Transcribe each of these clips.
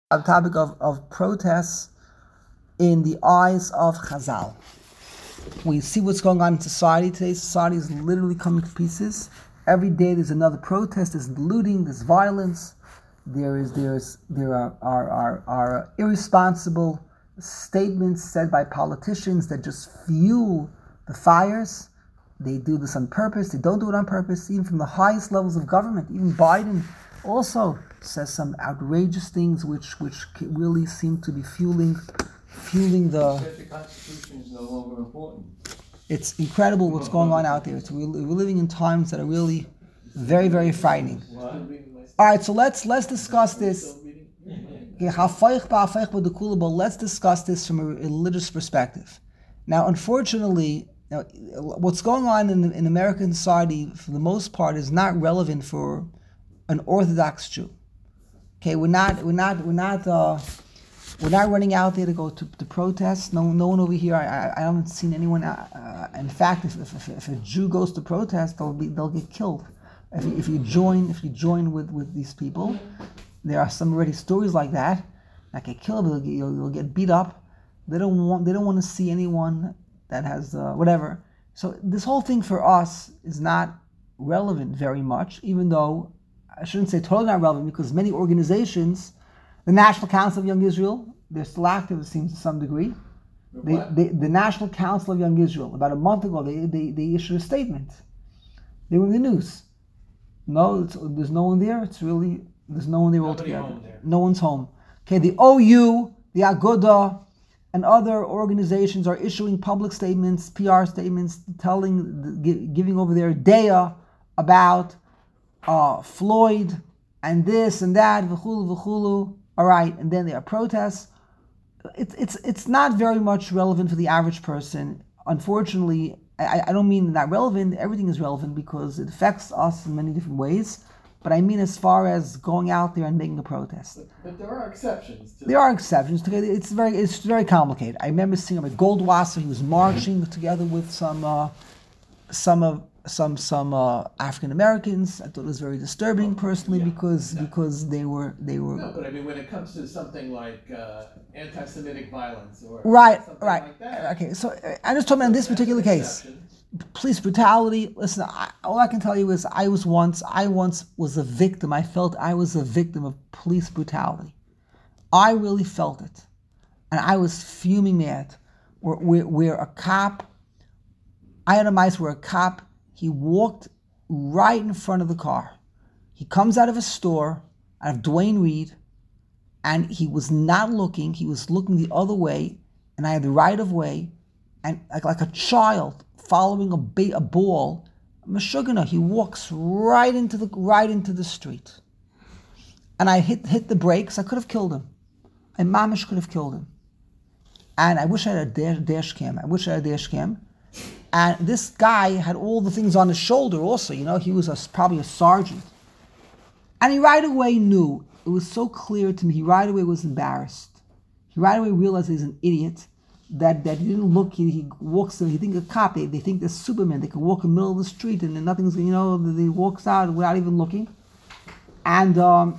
On the topic of protests in the eyes of Chazal. We see what's going on in society today. Society is literally coming to pieces. Every day there's another protest, there's looting, there's violence, there are irresponsible statements said by politicians that just fuel the fires. They do this on purpose, they don't do it on purpose, even from the highest levels of government. Even Biden also says some outrageous things which really seem to be fueling the Constitution is no longer important. It's incredible what's going on out there. We're living in times that are really very, very frightening. All right, so let's discuss this. Let's discuss this from a religious perspective. Now, unfortunately, what's going on in American society, for the most part, is not relevant for an Orthodox Jew. Okay, we're not running out there to go to protest. No one over here. I haven't seen anyone. In fact, if a Jew goes to protest, they'll get killed. If you join with these people, there are some already stories like that. Not get killed, but you'll get beat up. They don't want to see anyone that has whatever. So this whole thing for us is not relevant very much, even though I shouldn't say totally not relevant, because many organizations, the National Council of Young Israel, they're still active, it seems, to some degree. The National Council of Young Israel, about a month ago, they issued a statement. They were in the news. No, there's no one there. There's no one there altogether. No one's home. Okay, the OU, the Aguda, and other organizations are issuing public statements, PR statements, giving over their daya about Floyd and this and that, v'chulu. All right, and then there are protests. It's not very much relevant for the average person. Unfortunately, I don't mean not relevant. Everything is relevant because it affects us in many different ways. But I mean as far as going out there and making a protest. But there are exceptions. There are exceptions. It's very complicated. I remember seeing him at Goldwasser. He was marching together with some African Americans. I thought it was very disturbing personally because they were. No, but I mean when it comes to something like anti-Semitic violence or right. like that. Okay, so I'm just talking about in this particular case. Police brutality. Listen, all I can tell you is I once was a victim. I felt I was a victim of police brutality. I really felt it, and I was fuming mad. Where a cop, I had a mice where a cop. He walked right in front of the car. He comes out of a store, out of Duane Reade, and he was not looking. He was looking the other way, and I had the right of way, and like a child following a ball. Meshugana, he walks right into the street, and I hit the brakes. I could have killed him. I mamish could have killed him. And I wish I had a dash cam. And this guy had all the things on his shoulder also, he was probably a sergeant. And he right away knew, it was so clear to me, he right away was embarrassed. He right away realized he's an idiot, that he didn't look, he walks, he thinks a cop, they think they're Superman, they can walk in the middle of the street and nothing's, he walks out without even looking. And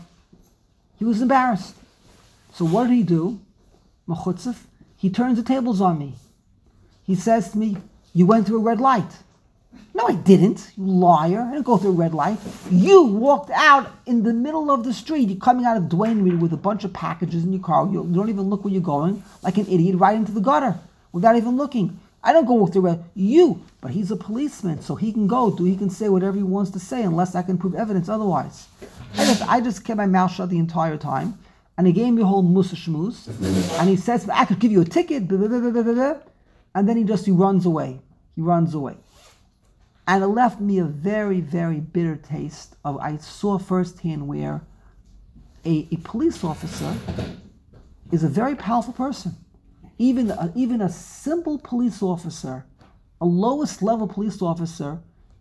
he was embarrassed. So what did he do? Mechutzef, he turns the tables on me. He says to me, "You went through a red light." No, I didn't, you liar. I didn't go through a red light. You walked out in the middle of the street. You're coming out of Duane Reade with a bunch of packages in your car. You don't even look where you're going, like an idiot, right into the gutter without even looking. I don't go walk through red. You, but he's a policeman, so he can say whatever he wants to say unless I can prove evidence otherwise. I just kept my mouth shut the entire time, and he gave me a whole musa shmooze, and he says, "I could give you a ticket," blah, blah, blah, blah, blah, blah. And then he runs away. And it left me a very, very bitter taste I saw firsthand where a police officer is a very powerful person. Even a simple police officer, a lowest level police officer,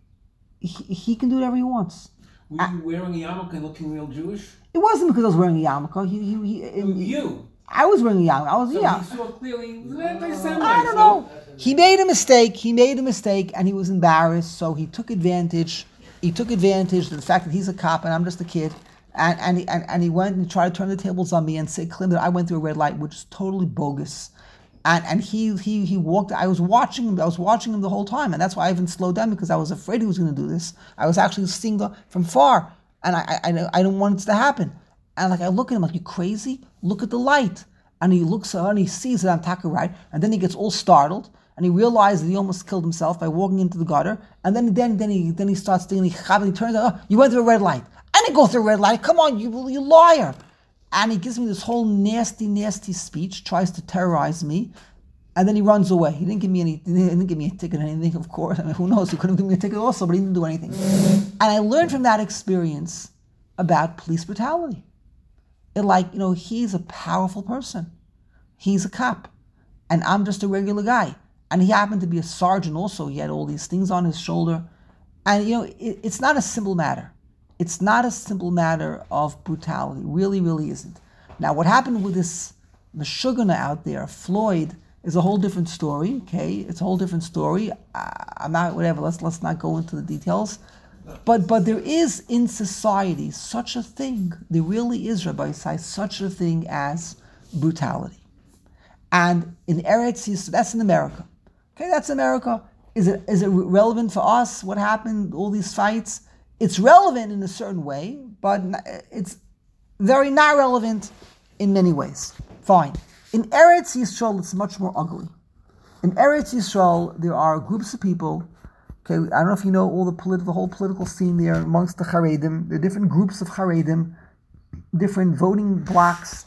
he can do whatever he wants. Were you wearing a yarmulke and looking real Jewish? It wasn't because I was wearing a yarmulke. You? I was wearing a yarmulke. He saw clearly. I don't know. He made a mistake, and he was embarrassed. So he took advantage of the fact that he's a cop and I'm just a kid, And he went and tried to turn the tables on me and say, claim that I went through a red light, which is totally bogus. And he walked. I was watching him the whole time, and that's why I even slowed down, because I was afraid he was going to do this. I was actually seeing from far, and I didn't want it to happen. And I look at him like, you crazy? Look at the light. And he looks and he sees that I'm taka right, and then he gets all startled, and he realizes that he almost killed himself by walking into the gutter. And then he starts thinking, he turns out, oh, you went through a red light. I didn't go through a red light. Come on, you liar. And he gives me this whole nasty speech, tries to terrorize me, and then he runs away. He didn't give me a ticket or anything, of course. I mean, who knows? He could have given me a ticket also, but he didn't do anything. And I learned from that experience about police brutality. He's a powerful person. He's a cop. And I'm just a regular guy. And he happened to be a sergeant also. He had all these things on his shoulder. And, it's not a simple matter. It's not a simple matter of brutality. Really, really isn't. Now, what happened with this Meshugana out there, Floyd, is a whole different story, okay? It's a whole different story. I'm not, whatever, let's not go into the details. But there is in society such a thing, there really is, Rabbi Yisai, such a thing as brutality. And in Eretz Yisrael, that's in America. Okay, that's America. Is it relevant for us? What happened, all these fights? It's relevant in a certain way, but it's very not relevant in many ways. Fine. In Eretz Yisrael, it's much more ugly. In Eretz Yisrael, there are groups of people. Okay, I don't know if you know the whole political scene there amongst the Haredim. There are different groups of Haredim, different voting blocks,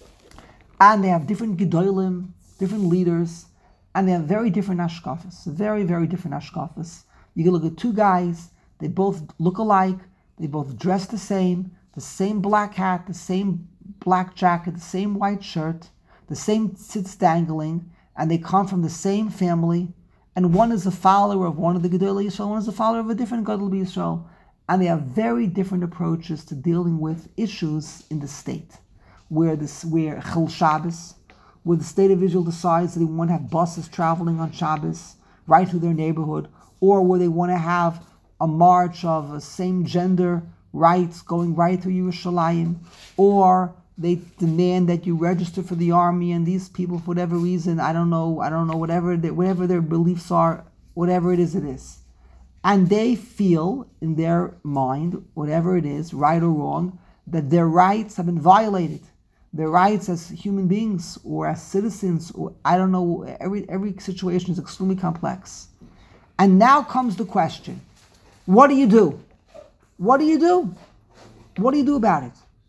and they have different gedolim, different leaders, and they have very different hashkafas. Very, very different hashkafas. You can look at two guys. They both look alike. They both dress the same black hat, the same black jacket, the same white shirt, the same tzitz dangling, and they come from the same family. And one is a follower of one of the Gedolei Yisrael, one is a follower of a different Gedolei Yisrael. And they have very different approaches to dealing with issues in the state. Where Chil Shabbos, where the state of Israel decides that they want to have buses traveling on Shabbos right through their neighborhood, or where they want to have a march of same gender rights going right through Yerushalayim, or they demand that you register for the army, and these people, for whatever reason, I don't know, whatever their beliefs are, whatever it is. And they feel in their mind, whatever it is, right or wrong, that their rights have been violated. Their rights as human beings or as citizens, or I don't know, every situation is extremely complex. And now comes the question, what do you do? What do you do? What do you do about it?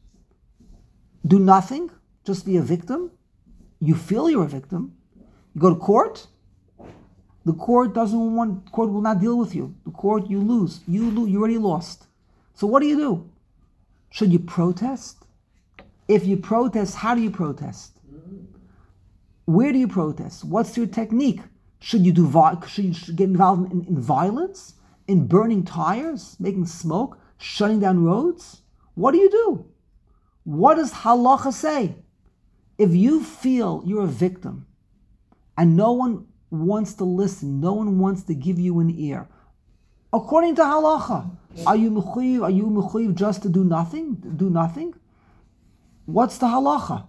Do nothing? Just be a victim? You feel you're a victim. You go to court? The court will not deal with you. The court, you lose. You already lost. So what do you do? Should you protest? If you protest, how do you protest? Where do you protest? What's your technique? Should you get involved in violence? In burning tires? Making smoke? Shutting down roads? What do you do? What does halacha say? If you feel you're a victim and no one wants to listen, no one wants to give you an ear, according to halacha, are you mechuyev just to do nothing? Do nothing? What's the halacha?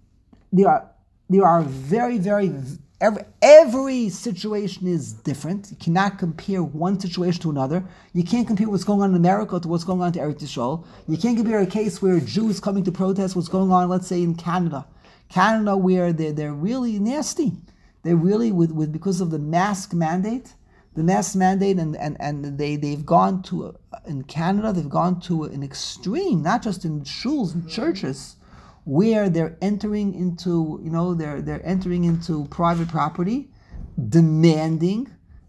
There are very, very, every situation is different. You cannot compare one situation to another. You can't compare what's going on in America to what's going on to Eretz Yisrael. You can't compare a case where a Jew is coming to protest what's going on, let's say, in Canada. Canada, where they're really nasty. They're really, with because of the mask mandate. The mask mandate, and they've gone to, in Canada, they've gone to an extreme, not just in shuls and churches, where they're entering into, they're entering into private property, demanding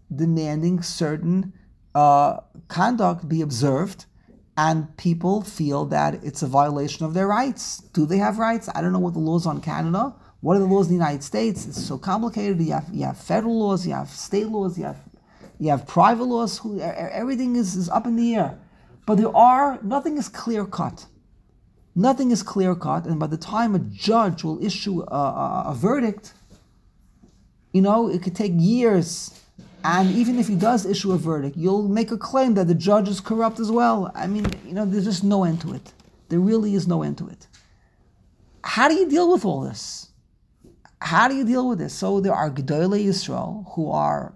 certain conduct be observed, and people feel that it's a violation of their rights. Do they have rights? I don't know what the laws are in Canada. What are the laws in the United States? It's so complicated. You have federal laws, you have state laws, you have private laws. Everything is up in the air. But nothing is clear cut. Nothing is clear cut, and by the time a judge will issue a verdict, it could take years. And even if he does issue a verdict, you'll make a claim that the judge is corrupt as well. I mean, there's just no end to it. There really is no end to it. How do you deal with all this? How do you deal with this? So there are Gedolei Yisrael who are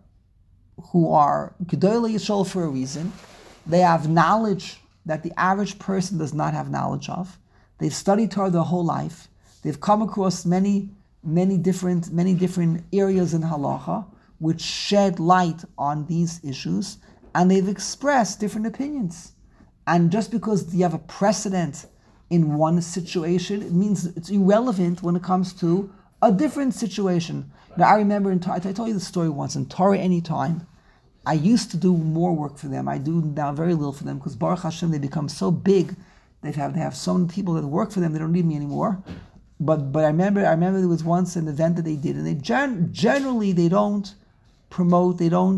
Gedolei Yisrael for a reason. They have knowledge that the average person does not have knowledge of. They've studied Torah their whole life. They've come across many different areas in halacha which shed light on these issues, and they've expressed different opinions. And just because you have a precedent in one situation, it means it's irrelevant when it comes to a different situation. Now, I remember, I told you the story once, in Torah Anytime, I used to do more work for them. I do now very little for them, because Baruch Hashem, they become so big, they have so many people that work for them, they don't need me anymore. But I remember there was once an event that they did, and they generally they don't promote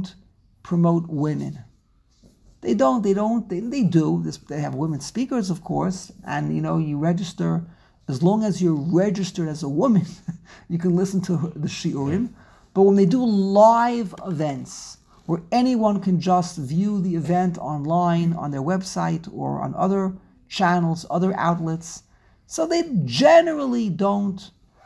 women. They do. They have women speakers, of course, and you register. As long as you're registered as a woman, you can listen to the shiurim. But when they do live events, where anyone can just view the event online on their website or on other channels, other outlets, so they generally don't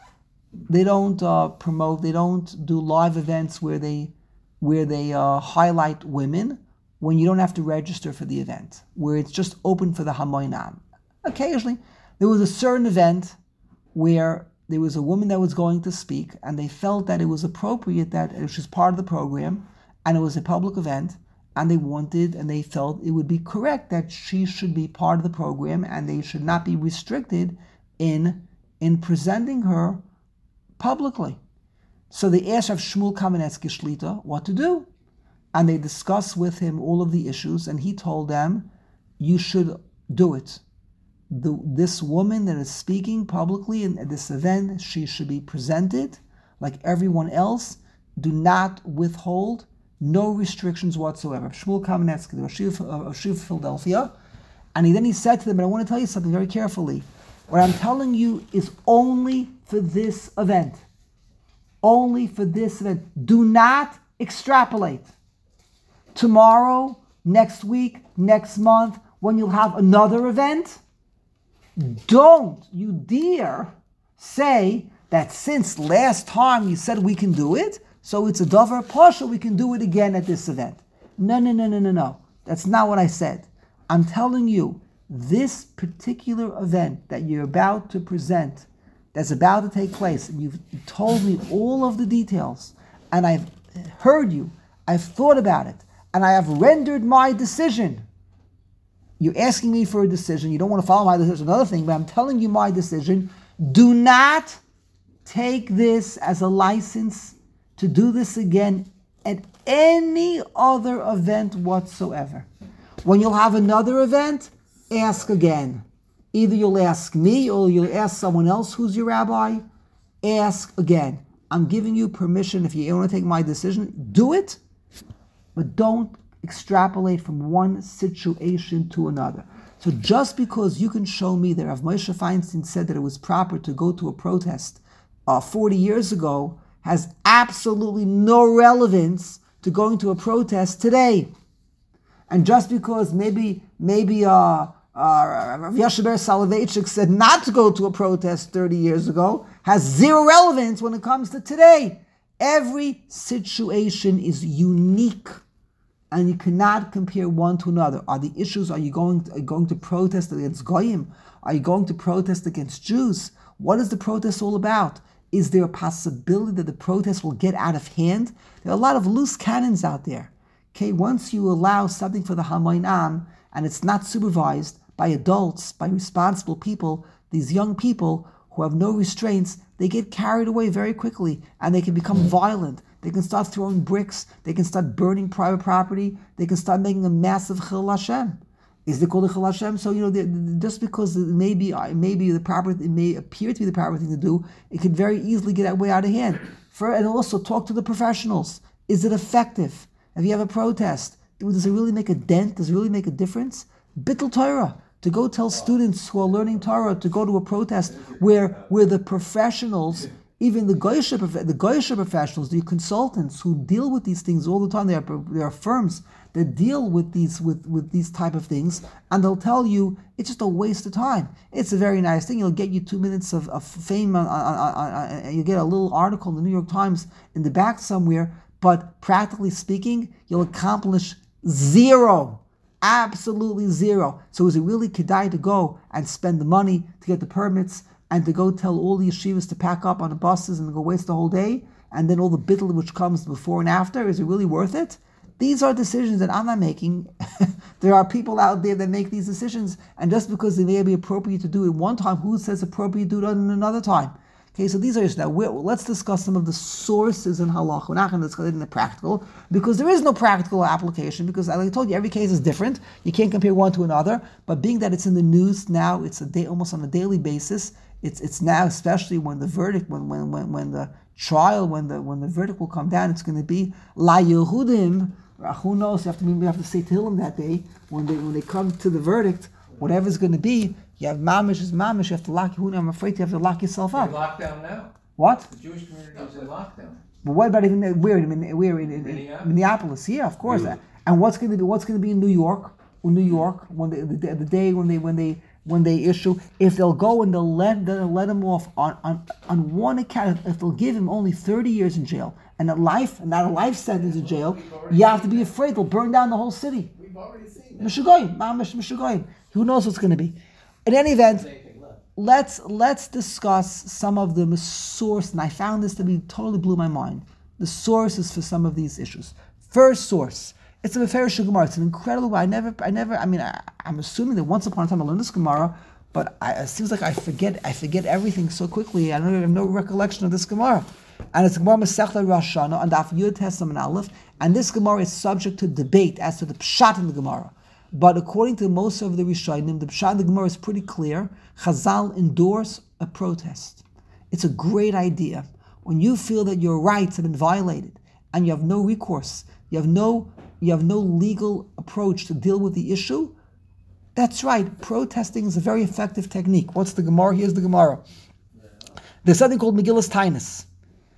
promote. They don't do live events where they highlight women when you don't have to register for the event, where it's just open for the hamoinam. Occasionally, there was a certain event where there was a woman that was going to speak, and they felt that it was appropriate that it was part of the program, and it was a public event, and they felt it would be correct that she should be part of the program, and they should not be restricted in presenting her publicly. So they asked Rav Shmuel Kamenetsky Shlita what to do, and they discussed with him all of the issues, and he told them, you should do it. This woman that is speaking publicly at this event, she should be presented like everyone else. Do not withhold, no restrictions whatsoever. Shmuel Kamenetsky, the Rosh Yeshiva of Philadelphia, and he said to them, but I want to tell you something very carefully. What I'm telling you is only for this event. Only for this event. Do not extrapolate. Tomorrow, next week, next month, when you'll have another event, don't you dare say that since last time you said we can do it, so it's a davar pasha, we can do it again at this event. No. That's not what I said. I'm telling you, this particular event that you're about to present, that's about to take place, and you've told me all of the details, and I've heard you, I've thought about it, and I have rendered my decision. You're asking me for a decision. You don't want to follow my decision, another thing, but I'm telling you my decision. Do not take this as a license to do this again at any other event whatsoever. When you'll have another event, ask again. Either you'll ask me or you'll ask someone else who's your rabbi. Ask again. I'm giving you permission. If you want to take my decision, do it, but don't extrapolate from one situation to another. So just because you can show me that Rav Moshe Feinstein said that it was proper to go to a protest 40 years ago has absolutely no relevance to going to a protest today. And just because maybe Rav Yashaber Soloveitchik said not to go to a protest 30 years ago has zero relevance when it comes to today. Every situation is unique, and you cannot compare one to another. Are you going to protest against Goyim? Are you going to protest against Jews? What is the protest all about? Is there a possibility that the protest will get out of hand? There are a lot of loose cannons out there. Okay, once you allow something for the Hamoinam and it's not supervised by adults, by responsible people, these young people who have no restraints, they get carried away very quickly and they can become violent. They can start throwing bricks. They can start burning private property. They can start making a massive Chil Hashem. Is it called a Chil Hashem? So, just because it may appear to be the proper thing to do, it could very easily get way out of hand. And also talk to the professionals. Is it effective? If you have a protest, does it really make a dent? Does it really make a difference? Bittul Torah. To go tell students who are learning Torah to go to a protest where the professionals Even the goyish professionals, the consultants who deal with these things all the time, there are firms that deal with these type of things, and they'll tell you it's just a waste of time. It's a very nice thing. It'll get you 2 minutes of fame. You get a little article in the New York Times in the back somewhere, but practically speaking, you'll accomplish zero. Absolutely zero. So is it really kedai to go and spend the money to get the permits and to go tell all the yeshivas to pack up on the buses and go waste the whole day, and then all the bittul which comes before and after? Is it really worth it? These are decisions that I'm not making. There are people out there that make these decisions, and just because they may be appropriate to do it one time, who says appropriate to do it in another time? Okay, so these are issues. Now let's discuss some of the sources in halakha. We're not going to discuss it in the practical, because there is no practical application, because like I told you, every case is different. You can't compare one to another, but being that it's in the news now, it's almost on a daily basis. It's now, especially when the verdict, when the trial, when the verdict will come down, it's going to be La Yehudim. Who knows? We have to say Tehillim that day when they come to the verdict. Whatever's going to be, you have mamish is mamish. You have to lock Yehudim. I'm afraid you have to lock yourself up. They're locked down now. What? The Jewish community is in lockdown. But what about even where? In Minneapolis? Yeah, of course. Really? And what's going to be in New York? When the day when they issue, if they'll go and they'll let him off on one account, if they'll give him only 30 years in jail and not a life sentence in jail, you have to be afraid they'll burn down the whole city. We've already seen that. Mishugoyim. Who knows what's going to be? In any event, let's discuss some of the source, and I found this to be totally blew my mind. The sources for some of these issues. First source. It's a Meferish Gemara. It's an incredible. I'm assuming that once upon a time I learned this Gemara, but it seems like I forget everything so quickly. I have no recollection of this Gemara. And it's Gemara Masechta Rosh Hashanah and Daf Yud Tesam and Aleph. And this Gemara is subject to debate as to the pshat in the Gemara. But according to most of the Rishonim, the pshat in the Gemara is pretty clear. Chazal endorse a protest. It's a great idea. When you feel that your rights have been violated and you have no recourse, you have no legal approach to deal with the issue, that's right. Protesting is a very effective technique. What's the Gemara? Here's the Gemara. There's something called Megillas Tainus.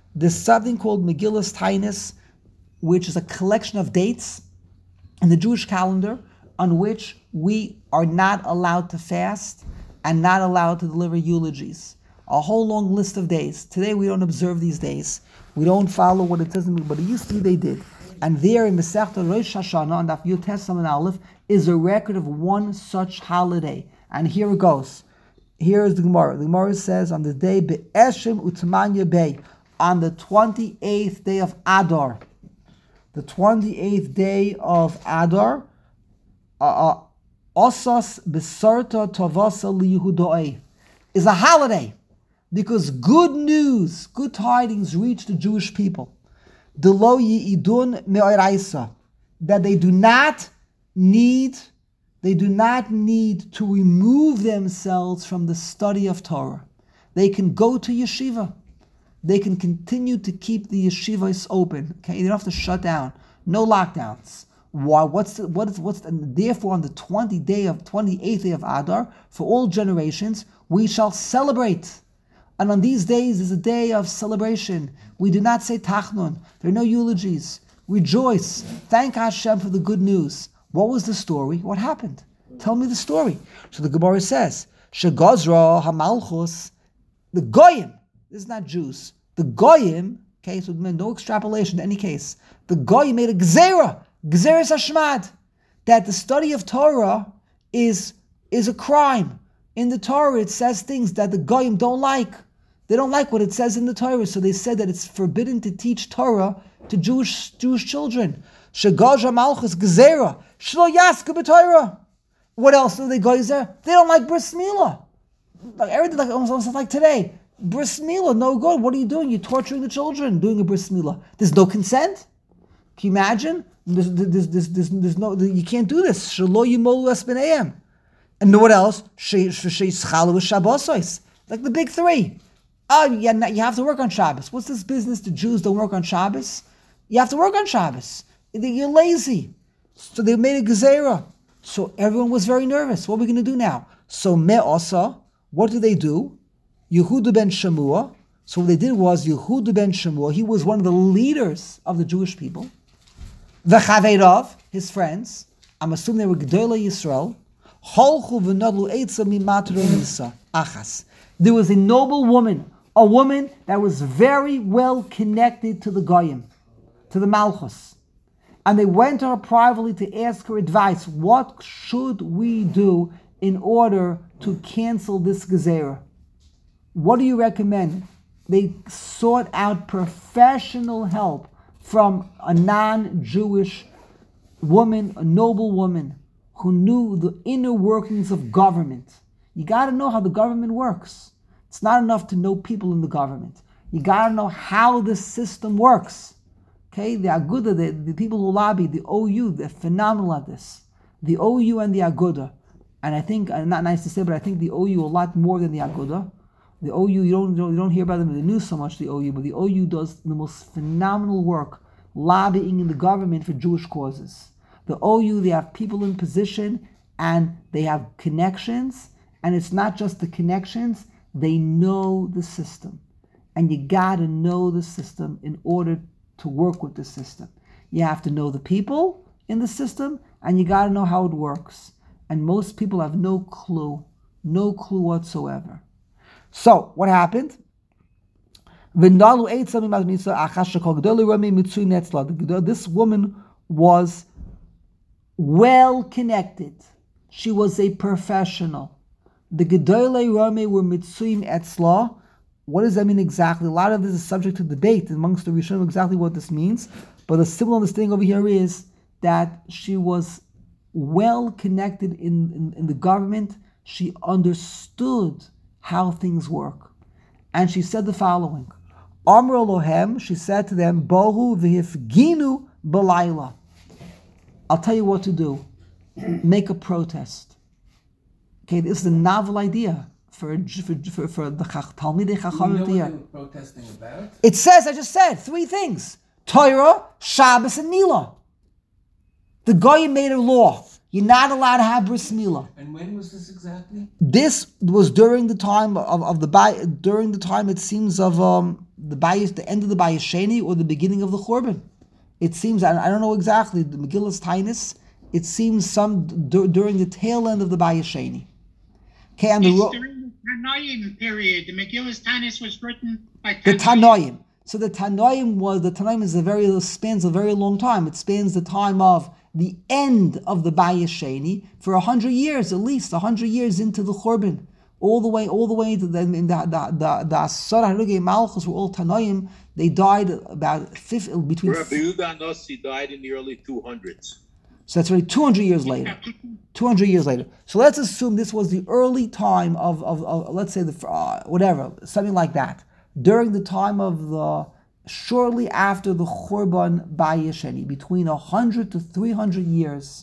Which is a collection of dates in the Jewish calendar on which we are not allowed to fast and not allowed to deliver eulogies. A whole long list of days. Today we don't observe these days. We don't follow what it says in the but it used to be they did. And there in Masechta Rosh Hashanah and Daf Yud Tesam and Aleph is a record of one such holiday. And here it goes. Here is the Gemara. The Gemara says on the day Be'eshem Utmanya Bey, on the 28th day of Adar. The 28th day of Adar, Osas Besarta Tavasa Liyehudoei, is a holiday because good news, good tidings reach the Jewish people. Delo Yidun Me'oraisa, that they do not need to remove themselves from the study of Torah. They can go to yeshiva. They can continue to keep the yeshivas open. Okay, they don't have to shut down. No lockdowns. Why? Therefore, on the 28th day of Adar, for all generations, we shall celebrate. And on these days is a day of celebration. We do not say tachnun. There are no eulogies. Rejoice. Thank Hashem for the good news. What was the story? What happened? Tell me the story. So the Gemara says, Shegozra hamalchus, the goyim. This is not Jews. The goyim, okay, so no extrapolation in any case. The goyim made a gzera hashmad, that the study of Torah is a crime. In the Torah, it says things that the goyim don't like. They don't like what it says in the Torah, so they said that it's forbidden to teach Torah to Jewish children. Shegozra malchus gzera shlo yaska b'Torah. What else do they go there? They don't like bris milah. Like everything, like almost like today. Bris milah, no good. What are you doing? You're torturing the children doing a bris milah. There's no consent. Can you imagine? There's no. You can't do this. Shelo yimolu es b'neihem. And what else? Sheischalu v'shabbosos. Like the big three. You have to work on Shabbos. What's this business? The Jews don't work on Shabbos. You have to work on Shabbos. You're lazy. So they made a gezerah. So everyone was very nervous. What are we going to do now? So me'asa, what do? Yehuda ben Shamua. So what they did was Yehuda ben Shemua, he was one of the leaders of the Jewish people. V'chaveirav, his friends, I'm assuming they were Gedolei Yisrael, holchu v'nodlu eitza mimatro nisa achas. There was a noble woman, a woman that was very well connected to the Goyim, to the Malchus. And they went to her privately to ask her advice. What should we do in order to cancel this gezerah? What do you recommend? They sought out professional help from a non-Jewish woman, a noble woman, who knew the inner workings of government. You got to know how the government works. It's not enough to know people in the government. You got to know how the system works. Okay, the Aguda, the people who lobby, the OU, they're phenomenal at this. The OU and the Aguda. And I think, not nice to say, but I think the OU a lot more than the Aguda. The OU, you don't hear about them in the news so much, the OU, but the OU does the most phenomenal work lobbying in the government for Jewish causes. The OU, they have people in position and they have connections, and it's not just the connections, they know the system. And you gotta know the system in order to work with the system. You have to know the people in the system, and you gotta know how it works. And most people have no clue whatsoever. So, what happened? This woman was well connected. She was a professional. The Gedolei Rami were Mitsuim Etzla. What does that mean exactly? A lot of this is subject to debate amongst the Rishonim exactly what this means. But the simple understanding over here is that she was well connected in the government. She understood how things work. And she said the following. Amr Elohem, she said to them, Bohu v'hifginu b'layla. I'll tell you what to do. Make a protest. Okay, this is a novel idea for the Talmidei Chachamim Do you know what they here. were protesting about? It says, I just said, 3 things. Torah, Shabbos, and Milah. The Goyim made a law. You're not allowed to have bris milah. And when was this exactly? This was during the time of the during the time, it seems, of the end of the Bayis Sheni or the beginning of the Churban. It seems, I don't know exactly, the Megillas Tainis, it seems during the tail end of the Bayis Sheni. Okay, and It's during the Tanoim period. The Megillas Tanis was written by the Tanoim. So the Tanoim spans a very long time. It spans the time of the end of the Bayis Sheni for 100 years, at least 100 years into the Churban, all the way to the Asar Harugei Malchus were all Tanoim. They died about between. Rabbi Yehuda Nossi died in the early 200s. So that's already 200 years later. 200 years later. So let's assume this was the early time of let's say something like that, during the time of shortly after the Churban Bayis Sheni, between 100 to 300 years,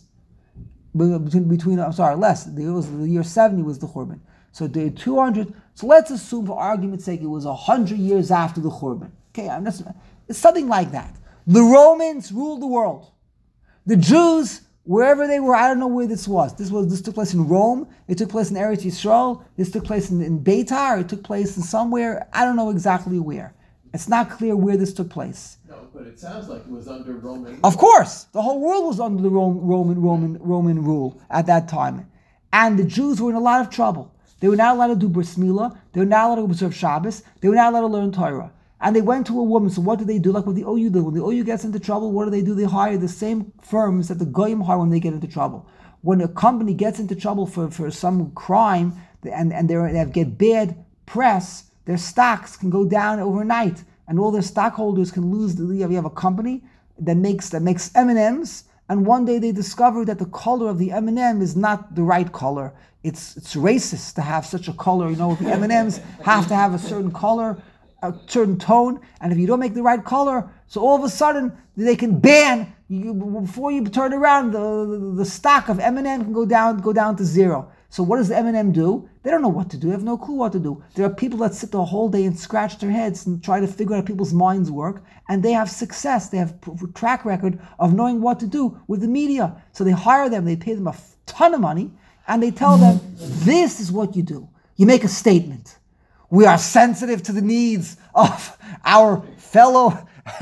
less. It was the year 70 was the Churban. So the 200. So let's assume, for argument's sake, it was 100 years after the Churban. Okay, it's something like that. The Romans ruled the world. The Jews, wherever they were, I don't know where this was. This took place in Rome. It took place in Eretz Yisrael. This took place in Beitar. It took place in somewhere. I don't know exactly where. It's not clear where this took place. No, but it sounds like it was under Roman. Of course, the whole world was under the Roman rule at that time, and the Jews were in a lot of trouble. They were not allowed to do bris milah. They were not allowed to observe Shabbos. They were not allowed to learn Torah. And they went to a woman. So what do they do? Like what the OU do. When the OU gets into trouble, what do? They hire the same firms that the Goyim hire when they get into trouble. When a company gets into trouble for some crime and they get bad press, their stocks can go down overnight, and all their stockholders can lose. You have a company that makes M&Ms, and one day they discover that the color of the M&M is not the right color. It's racist to have such a color. The M&Ms have to have a certain color, a certain tone, and if you don't make the right color, so all of a sudden they can ban you before you turn around. The stock of M&M can go down to zero. So what does the M&M do? They don't know what to do. They have no clue what to do. There are people that sit the whole day and scratch their heads and try to figure out how people's minds work, and they have success. They have a track record of knowing what to do with the media. So they hire them. They pay them a ton of money, and they tell them, this is what you do. You make a statement. We are sensitive to the needs of our fellow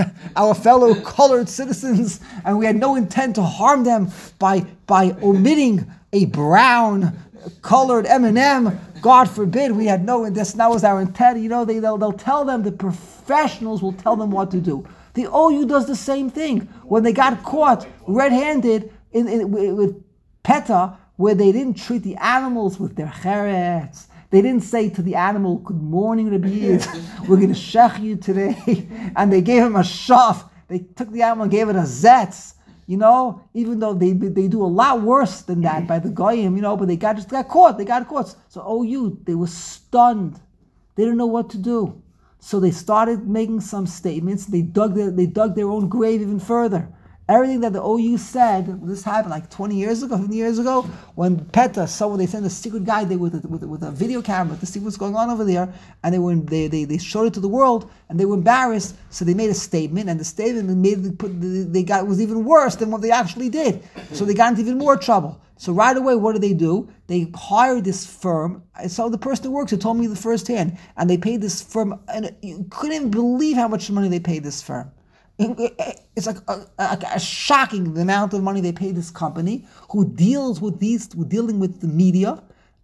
colored citizens, and we had no intent to harm them by omitting a brown colored M&M. God forbid, we had no, that was our intent. They'll tell them, the professionals will tell them what to do. The OU does the same thing. When they got caught red-handed with PETA, where they didn't treat the animals with their cheretz, they didn't say to the animal, "Good morning, Rabbi Yid, we're going to shech you today," and they gave him a shaf. They took the animal and gave it a zetz. Even though they do a lot worse than that by the goyim, but they got caught. They got caught. So OU, they were stunned. They didn't know what to do. So they started making some statements. They dug their own grave even further. Everything that the OU said, this happened like 20 years ago, 15 years ago, when PETA, they sent a secret guy there with a video camera to see what's going on over there, and they showed it to the world, and they were embarrassed, so they made a statement, and the statement was even worse than what they actually did. So they got into even more trouble. So right away, what do? They hired this firm. I saw the person who works who told me the firsthand, and they paid this firm, and you couldn't believe how much money they paid this firm. It's like a shocking amount of money they pay this company who dealing with the media,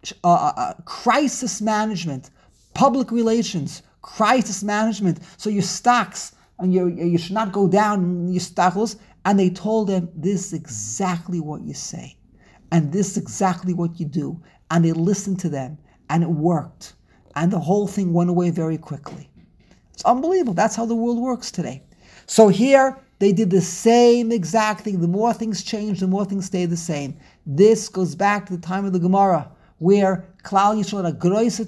crisis management, public relations, crisis management. So your stocks and you should not go down your stockholders. And they told them, this is exactly what you say, and this is exactly what you do. And they listened to them, and it worked, and the whole thing went away very quickly. It's unbelievable. That's how the world works today. So here, they did the same exact thing. The more things change, the more things stay the same. This goes back to the time of the Gemara, where Klal Yisrael had a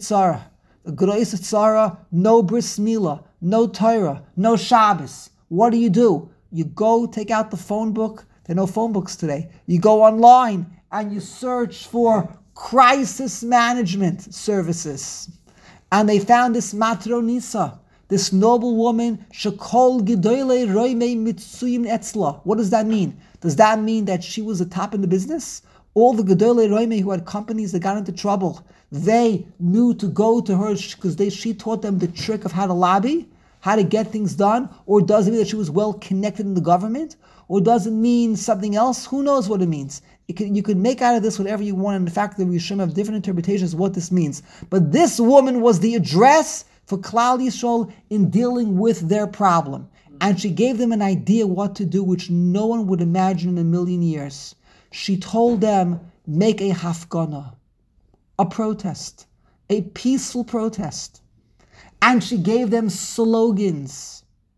Grois Tzara, no Bris Milah, no Torah, no Shabbos. What do? You go take out the phone book. There are no phone books today. You go online and you search for crisis management services. And they found this Matronisa, this noble woman, Shekol Gedolei Roimei Mitzuyim Etzla. What does that mean? Does that mean that she was the top in the business? All the Gedolei Roimei who had companies that got into trouble, they knew to go to her because she taught them the trick of how to lobby, how to get things done. Or does it mean that she was well connected in the government? Or does it mean something else? Who knows what it means? You could make out of this whatever you want, and the fact that we should have different interpretations of what this means. But this woman was the address for Klal Yisrael in dealing with their problem. And she gave them an idea what to do, which no one would imagine in a million years. She told them, make a hafgana, a protest, a peaceful protest. And she gave them slogans.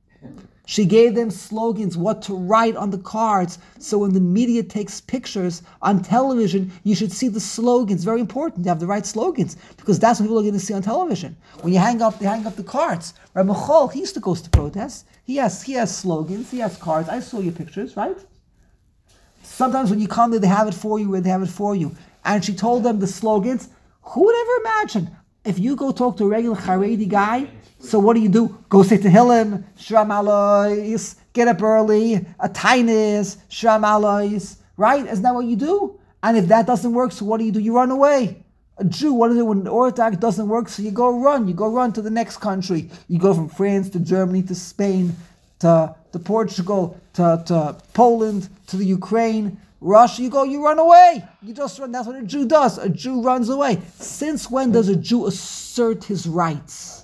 She gave them slogans, what to write on the cards. So when the media takes pictures on television, you should see the slogans. Very important to have the right slogans, because that's what people are going to see on television. When they hang up the cards. Rabbi Chol, he used to go to protests. He has slogans, he has cards. I saw your pictures, right? Sometimes when you come there, they have it for you. And she told them the slogans. Who would ever imagine? If you go talk to a regular Haredi guy, so what do? Go say Tehillim, Shram Alois, get up early, a tainis, Shram Alois, right? Isn't that what you do? And if that doesn't work, so what do? You run away. A Jew, what do when the Orthodox doesn't work? So you go run to the next country. You go from France to Germany to Spain to Portugal to Poland to the Ukraine, Russia. You run away. You just run. That's what a Jew does. A Jew runs away. Since when does a Jew assert his rights?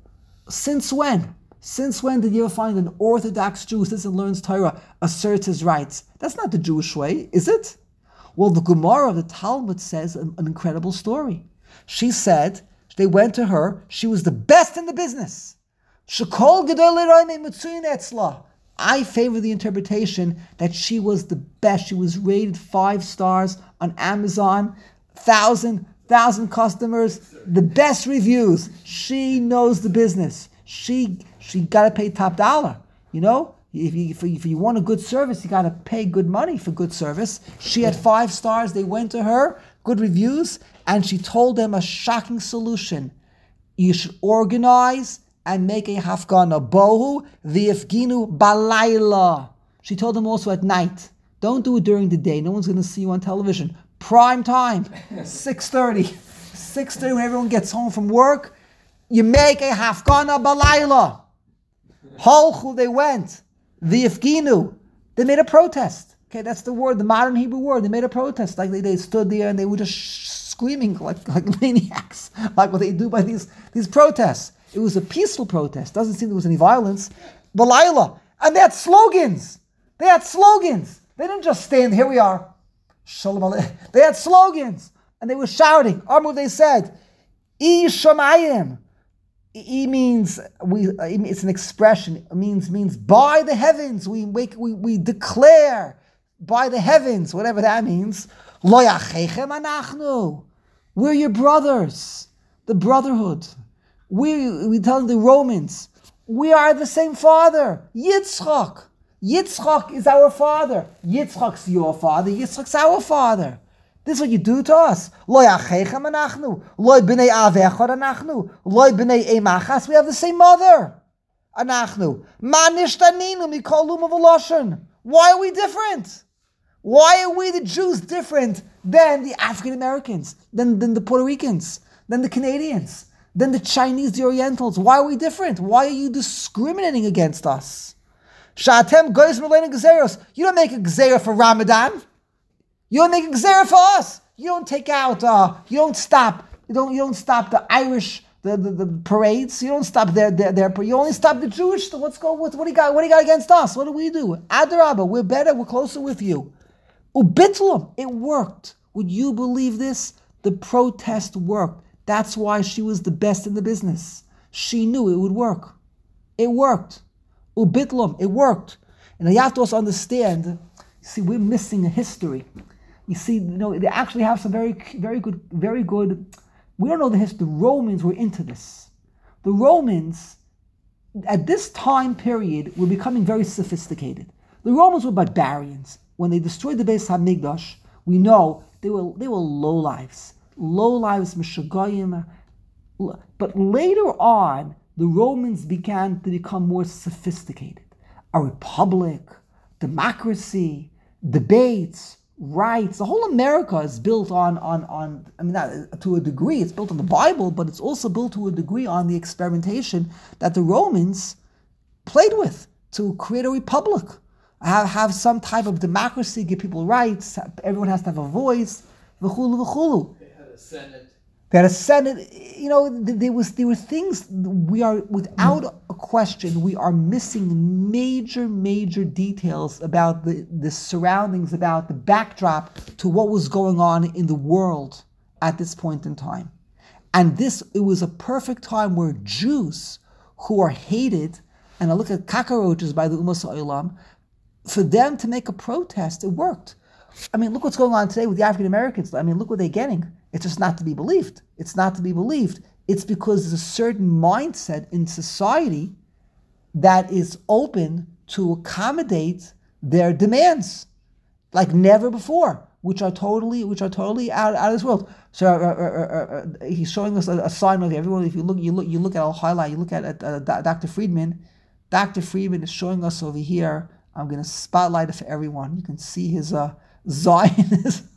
Since when? Since when did you ever find an Orthodox Jew who sits and learns Torah asserts his rights? That's not the Jewish way, is it? Well, the Gemara of the Talmud says an incredible story. She said, they went to her, she was the best in the business. I favor the interpretation that she was the best. She was rated 5 stars on Amazon, 1,000 customers, the best reviews. She knows the business. She got to pay top dollar. If you want a good service, you got to pay good money for good service. She had 5 stars. They went to her, good reviews, and she told them a shocking solution. You should organize and make a hafgana. Bohu v'yefginu balayla. She told them also at night. Don't do it during the day. No one's going to see you on television. Prime time, 6:30 when everyone gets home from work. You make a hafgana balayla. Holchu, they went. V'yifginu, they made a protest. Okay, that's the word, the modern Hebrew word. They made a protest. Like they stood there and they were just screaming like maniacs, like what they do by these protests. It was a peaceful protest. Doesn't seem there was any violence. Balayla. And they had slogans. They didn't just stand, here we are. Shalom Aleichem. They had slogans. And they were shouting. Amru, they said, I shamayim. I means it's an expression. It means by the heavens. We declare by the heavens, whatever that means. Lo yachechem anachnu. We're your brothers. The brotherhood. We tell the Romans, we are the same father. Yitzchak. Yitzchak is our father. Yitzchak's your father. Yitzchak's our father. This is what you do to us. Lo yachechem anachnu. Lo b'nei avechad anachnu. Lo b'nei emachas. We have the same mother. Anachnu. Ma nishtaninu mikol luma v'loshen. Why are we different? Why are we the Jews different than the African Americans, than the Puerto Ricans, than the Canadians, than the Chinese, the Orientals? Why are we different? Why are you discriminating against us? Sha'atem goyis m'leinu gzeros. You don't make a gzera for Ramadan. You don't make a gzera for us. You don't take out. You don't stop the Irish the parades. You don't stop their. You only stop the Jewish. So let's go with what do you got? What do you got against us? What do we do? Adarabah, we're better. We're closer with you. Ubitlam, it worked. Would you believe this? The protest worked. That's why she was the best in the business. She knew it would work. It worked. Ubitlam, it worked. And you have to also understand. See, we're missing a history. You see, they actually have some very good. We don't know the history. The Romans were into this. The Romans, at this time period, were becoming very sophisticated. The Romans were barbarians. When they destroyed the Beis Hamikdash, we know they were lowlives, meshagayim. But later on, the Romans began to become more sophisticated. A republic, democracy, debates, rights. The whole America is built on not, to a degree, it's built on the Bible, but it's also built to a degree on the experimentation that the Romans played with to create a republic. Have some type of democracy, give people rights, everyone has to have a voice, v'chulu v'chulu. They had a senate. There were things, we are, without a question, we are missing major details about the surroundings, about the backdrop to what was going on in the world at this point in time. And it was a perfect time where Jews who are hated, and I look at cockroaches by the Umas Ha'olam, for them to make a protest, it worked. I mean, look what's going on today with the African Americans. I mean, look what they're getting. It's just not to be believed. It's not to be believed. It's because there's a certain mindset in society that is open to accommodate their demands like never before, which are totally out of this world. So he's showing us a sign of everyone. If you look at, I'll highlight. You look at Dr. Friedman. Dr. Friedman is showing us over here. I'm going to spotlight it for everyone. You can see his Zionism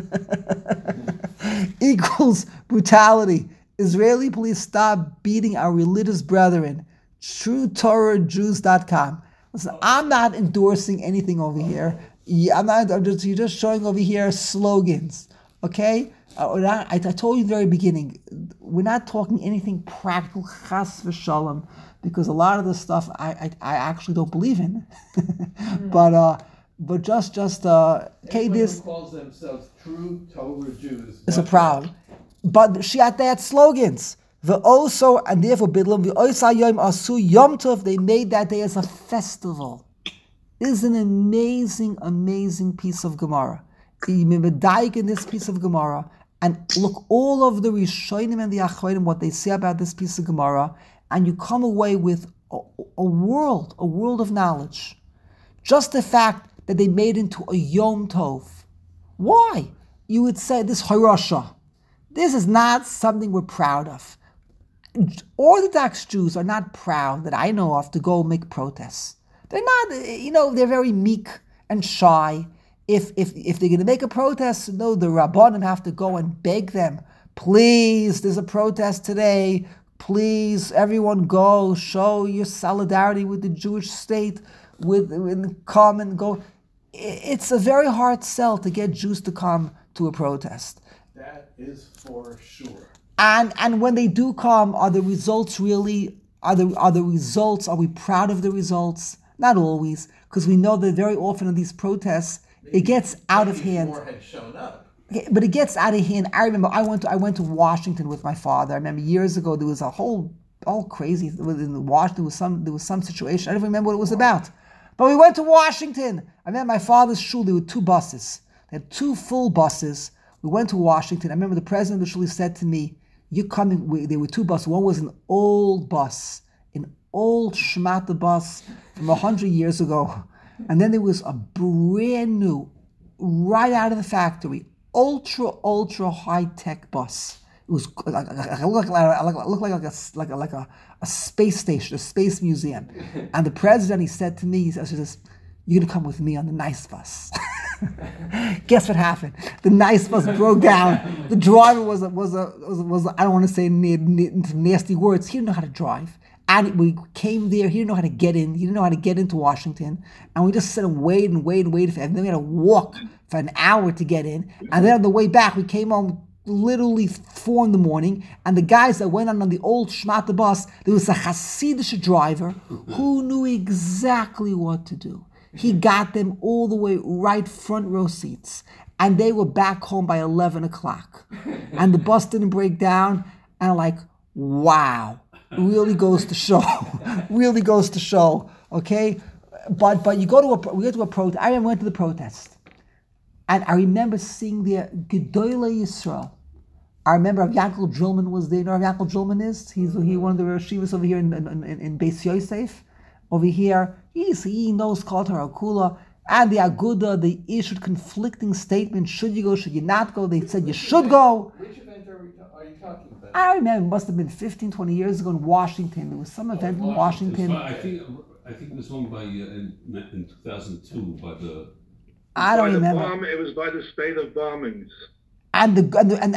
equals brutality. Israeli police stop beating our religious brethren. TrueTorahJews.com. Listen, I'm not endorsing anything over here. You're just showing over here slogans. Okay? I told you in the very beginning, we're not talking anything practical, chas v'shalom, because a lot of the stuff I actually don't believe in. But just okay, this who calls themselves true Torah Jews. It's a problem. But they had slogans. Also, and therefore Bidlam, Yom Tov, they made that day as a festival. It is an amazing piece of Gemara. You remember Daik in this piece of Gemara, and look all of the Rishonim and the Achronim, what they say about this piece of Gemara, and you come away with a world of knowledge. Just the fact that they made into a Yom Tov. Why? You would say this Harasha. This is not something we're proud of. Orthodox Jews are not proud, that I know of, to go make protests. They're not, they're very meek and shy. If they're going to make a protest, the Rabbanim have to go and beg them, please, there's a protest today, please, everyone go, show your solidarity with the Jewish state, come and go. It's a very hard sell to get Jews to come to a protest. That is for sure. And when they do come, are the results really, are the results, are we proud of the results? Not always, because we know that very often in these protests, it gets out of hand. More had shown up. Okay, but it gets out of hand. I remember I went to Washington with my father. I remember years ago there was all crazy in Washington. There was some situation. I don't remember what it was about. But we went to Washington. I remember my father's shul. There were 2 buses. They had 2 full buses. We went to Washington. I remember the president of the shul said to me, "You're coming." There were 2 buses. One was an old bus, an old schmata bus from 100 years ago, and then there was a brand new, right out of the factory, ultra high tech bus. It was looked like a space station, a space museum. And the president, he said to me, he says, "You're gonna come with me on the nice bus." Guess what happened? The nice bus broke down. The driver was I don't want to say nasty words. He didn't know how to drive. And we came there. He didn't know how to get in. He didn't know how to get into Washington. And we just sat and waited. And then we had to walk for an hour to get in. And then on the way back, we came home literally 4 a.m. And the guys that went on the old Schmata bus, there was a Hasidic driver who knew exactly what to do. He got them all the way right front row seats. And they were back home by 11 o'clock. And the bus didn't break down. And I'm like, wow. Really goes to show. Really goes to show. Okay? But we go to a protest. I went to the protest. And I remember seeing the Gedolei Yisrael. I remember Yaakov Drillman was there. You know who Yaakov Drillman is? He's one of the Roshivas over here in Beis Yosef. Over here, he knows Kol Torah Kula. And the Aguda, they issued conflicting statements. Should you go? Should you not go? They said you should go. Which event are you talking about? I remember it must have been 15, 20 years ago in Washington. There was some event in Washington. I think it was one by in 2002 by the. I don't remember. It was by the spate of bombings. And the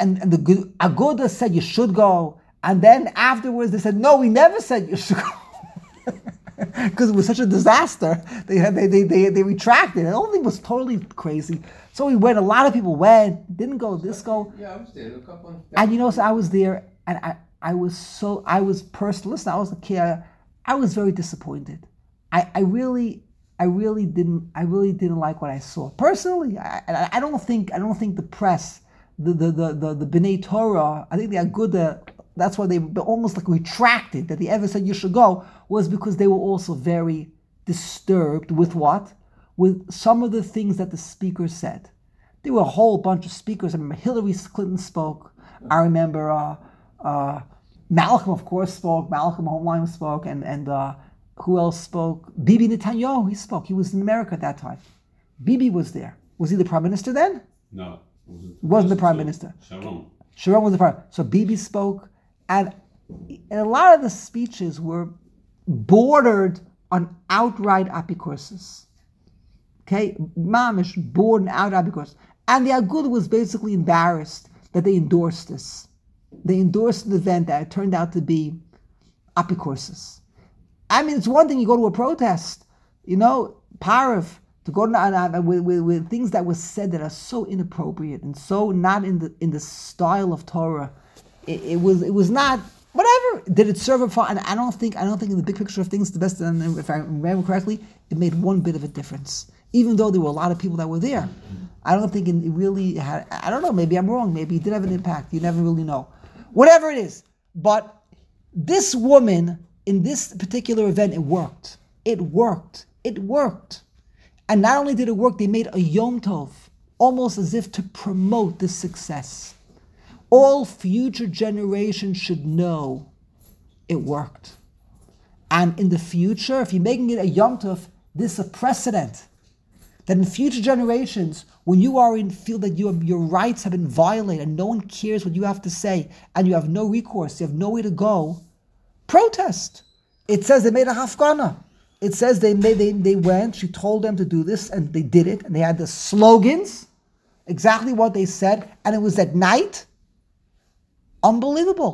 Aguda said you should go, and then afterwards they said no, we never said you should go, because it was such a disaster. They retracted. The whole thing was totally crazy. So we went. A lot of people went. Didn't go. This go. Yeah, I was there. A couple of And so I was there, and I was personal. Listen, I was a kid. I was very disappointed. I really didn't like what I saw personally. I don't think the press, the B'nai Torah, I think the Aguda, that's why they almost like retracted that they ever said you should go, was because they were also very disturbed with what? With some of the things that the speakers said. There were a whole bunch of speakers. I remember Hillary Clinton spoke. I remember Malcolm, of course, spoke. Malcolm Homeline spoke, and who else spoke? Bibi Netanyahu, he spoke. He was in America at that time. Bibi was there. Was he the prime minister then? No. He wasn't the prime minister. Sharon. Sharon was the prime minister. So Bibi spoke, and a lot of the speeches were bordered on outright apikursis. Okay? Mamish, bordered on outright apikursis. And the Aguda was basically embarrassed that they endorsed this. They endorsed an event that turned out to be apikursis. I mean, it's one thing you go to a protest, Parav, to go to with things that were said that are so inappropriate and so not in the style of Torah. It was not whatever. Did it serve a fun? And I don't think in the big picture of things, the best, and if I remember correctly, it made one bit of a difference. Even though there were a lot of people that were there, I don't think it really had. I don't know. Maybe I'm wrong. Maybe it did have an impact. You never really know. Whatever it is, but this woman. In this particular event, it worked. It worked. It worked. And not only did it work, they made a Yom Tov, almost as if to promote this success. All future generations should know it worked. And in the future, if you're making it a Yom Tov, this is a precedent. That in future generations, when you feel that your rights have been violated and no one cares what you have to say, and you have no recourse, you have nowhere to go, protest. It says they made a hafgana. It says they went, she told them to do this, and they did it, and they had the slogans, exactly what they said, and it was at night. Unbelievable.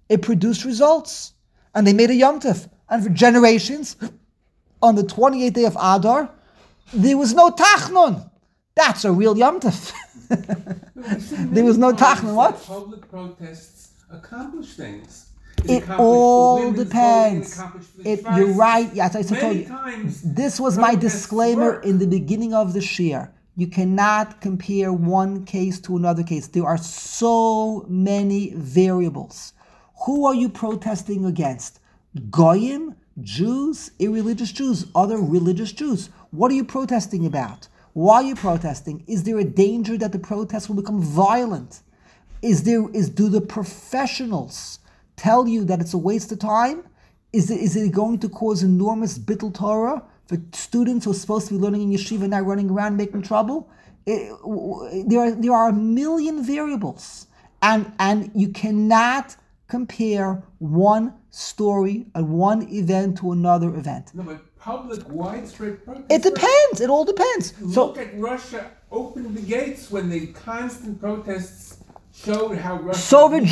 It produced results. And they made a Yom Tov. And for generations, on the 28th day of Adar, there was no Tachnun. That's a real Yom Tov. There was no Tachnun. What? Public protests accomplish things. It all depends. You're right. Yes, I told you. This was my disclaimer in the beginning of the Shir. You cannot compare one case to another case. There are so many variables. Who are you protesting against? Goyim, Jews, irreligious Jews, other religious Jews. What are you protesting about? Why are you protesting? Is there a danger that the protest will become violent? Do the professionals tell you that it's a waste of time? Is it going to cause enormous bittul Torah for students who are supposed to be learning in yeshiva now running around making trouble? There are a million variables, and you cannot compare one story and one event to another event. No, but public widespread protests. It depends. It all depends. Look at Russia opened the gates when the constant protests showed how Russia. Soviet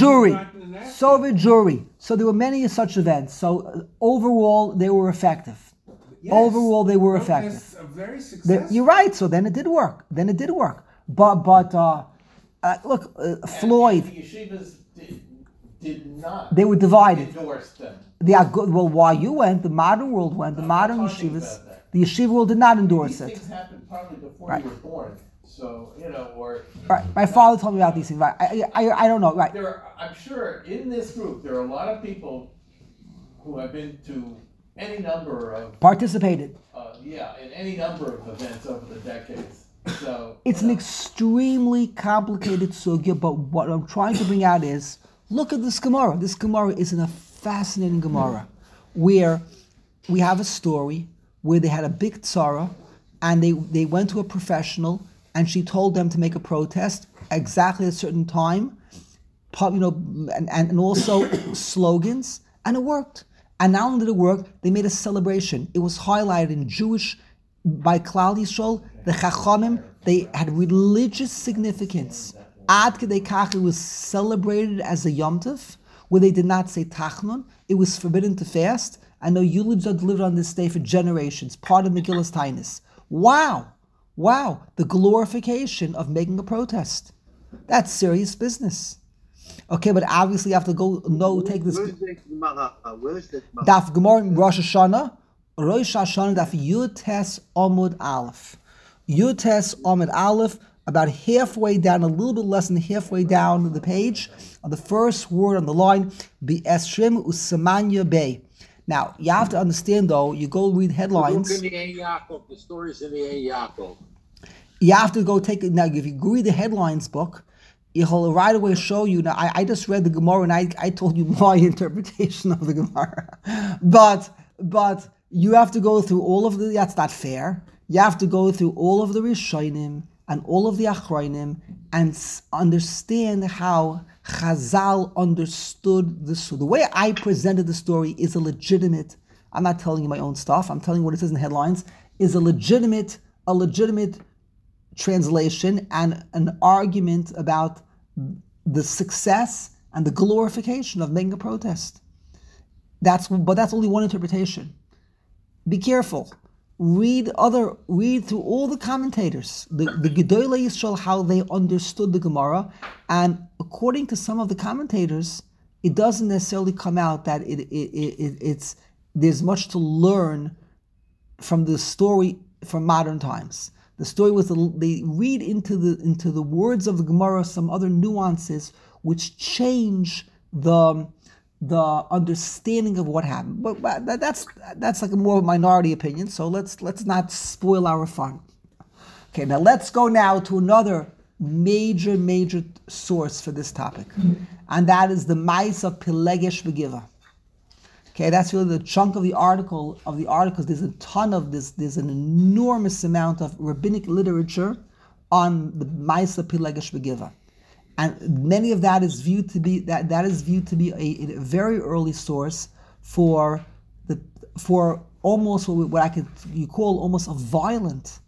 Jewry. So there were many such events. So overall, they were effective. Yes, overall, they were effective. Protests are very successful. You're right. So then it did work. But look, Floyd. The yeshivas did not. They were divided. Endorse them. Well, why you went, the modern world went, the modern yeshivas, the yeshiva world did not endorse These it. things happened probably before Right. you were born. So, or... Right. My father told me about these things. Right. I don't know. Right. I'm sure in this group, there are a lot of people who have been to any number of... Participated. in any number of events over the decades. So... It's an extremely complicated sugya, but what I'm trying to bring out is, look at this Gemara. This Gemara is a fascinating Gemara, where we have a story where they had a big tzara, and they went to a professional, and she told them to make a protest exactly at a certain time, and also slogans, and it worked. And not only did it work, they made a celebration. It was highlighted in Jewish by Klal Yisrael, the Chachamim. They had religious significance. Ad Kedei Kach, it was celebrated as a Yom Tov, where they did not say Tachnun. It was forbidden to fast. I know Yulids are delivered on this day for generations, part of Megillas Taanis. Wow, the glorification of making a protest. That's serious business. Okay, but obviously you have to take this. Where's the Gemara? Daf Gemara in Rosh Hashanah, Daf Yutes Amud Aleph. Yutes Amud Aleph, about halfway down, a little bit less than halfway down the page, on the first word on the line, Be'esrim Usamanya Bey. Now, you have to understand, though, you go read headlines. Look in the Ein Yaakov, the stories in the Ein Yaakov. You have to go take it. Now, if you read the headlines book, it'll right away show you. Now, I just read the Gemara, and I told you my interpretation of the Gemara. But you have to go through all of that's not fair. You have to go through all of the Rishonim and all of the Achronim and understand how Chazal understood this. So the way I presented the story is a legitimate, I'm not telling you my own stuff, I'm telling you what it says in the headlines, is a legitimate translation and an argument about the success and the glorification of making a protest. But that's only one interpretation. Be careful. Read through all the commentators, the Gedolei Yisrael, how they understood the Gemara, and according to some of the commentators, it doesn't necessarily come out that it's there's much to learn from the story from modern times. The story was they read into the words of the Gemara some other nuances which change the understanding of what happened, but that's like a more minority opinion. So let's not spoil our fun. Okay, now let's go now to another major source for this topic, and that is the Ma'is of Pelegesh Begiva. Okay, that's really the chunk of the article. There's a ton of this. There's an enormous amount of rabbinic literature on the Ma'is of Pelegesh Begiva. And many of that is viewed to be a very early source for almost what you call almost a violent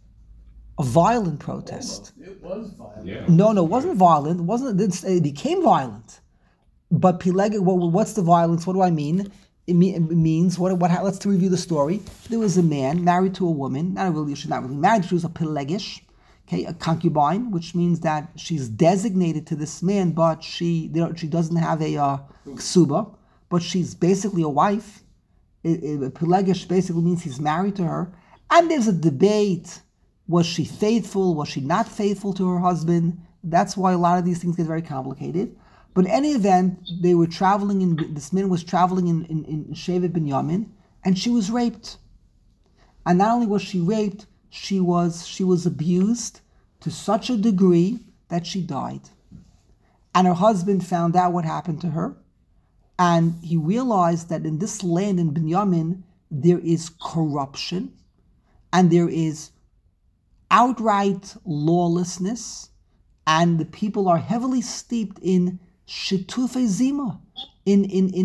protest. Almost. It was violent. Yeah. No, it wasn't violent. It became violent. But Peleg, what's the violence? What do I mean? It means what? Let's review the story. There was a man married to a woman. She's not really married. She was a Pelegish, okay, a concubine, which means that she's designated to this man, but she doesn't have a ksuba, but she's basically a wife. Pelegish basically means he's married to her, and there's a debate: was she faithful? Was she not faithful to her husband? That's why a lot of these things get very complicated. But in any event, this man was traveling in Shevet Binyamin, and she was raped. And not only was she raped, she was abused to such a degree that she died. And her husband found out what happened to her, and he realized that in this land in Binyamin, there is corruption, and there is outright lawlessness, and the people are heavily steeped in shitufei zima, in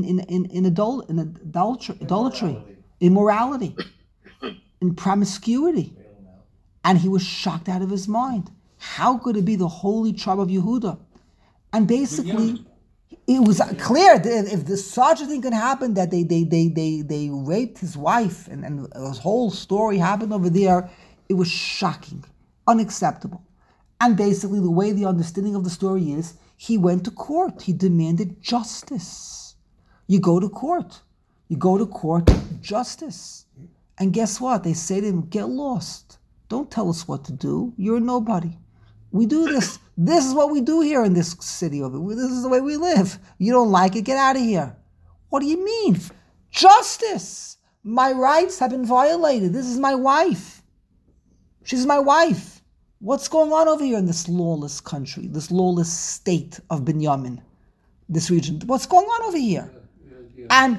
idolatry, immorality, in promiscuity. And he was shocked out of his mind. How could it be the holy tribe of Yehuda? And basically, it was clear that if such a thing could happen, that they raped his wife, and this whole story happened over there, it was shocking, unacceptable. And basically, the way the understanding of the story is, he went to court. He demanded justice. You go to court. Justice. And guess what? They say to him, get lost. Don't tell us what to do. You're a nobody. We do this. This is what we do here in this city. This is the way we live. You don't like it? Get out of here. What do you mean? Justice. My rights have been violated. This is my wife. She's my wife. What's going on over here in this lawless country, this lawless state of Binyamin, this region? What's going on over here? And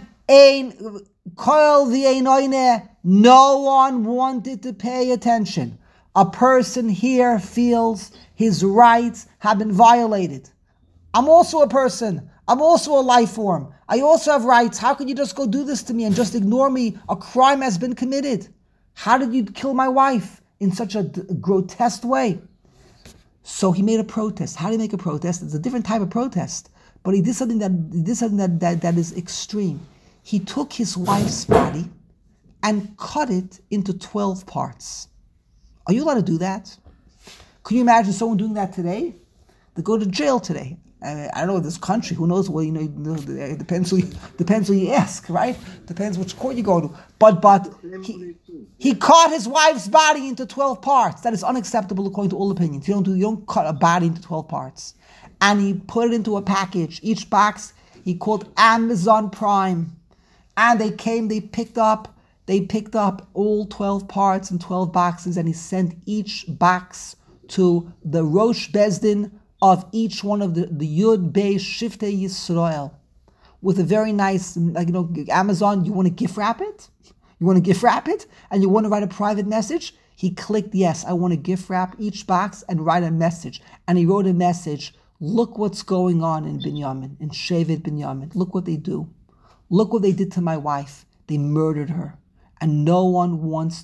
no one wanted to pay attention. A person here feels his rights have been violated. I'm also a person. I'm also a life form. I also have rights. How could you just go do this to me and just ignore me? A crime has been committed. How did you kill my wife in such a grotesque way? So he made a protest. How do you make a protest? It's a different type of protest. But he did something that is extreme. He took his wife's body and cut it into 12 parts. Are you allowed to do that? Can you imagine someone doing that today? They go to jail today. I don't know this country. Who knows? Well, it depends who you ask, right? Depends which court you go to. But he cut his wife's body into 12 parts. That is unacceptable according to all opinions. You don't cut a body into 12 parts. And he put it into a package. Each box he called Amazon Prime. And they picked up all 12 parts in 12 boxes, and he sent each box to the Rosh Bezdin of each one of the Yud Bei Shiftei Yisrael, with a very nice, Amazon, you want to gift wrap it? And you want to write a private message? He clicked yes, I want to gift wrap each box and write a message. And he wrote a message, look what's going on in Binyamin, in Shevet Binyamin. Look what they do. Look what they did to my wife. They murdered her. And no one wants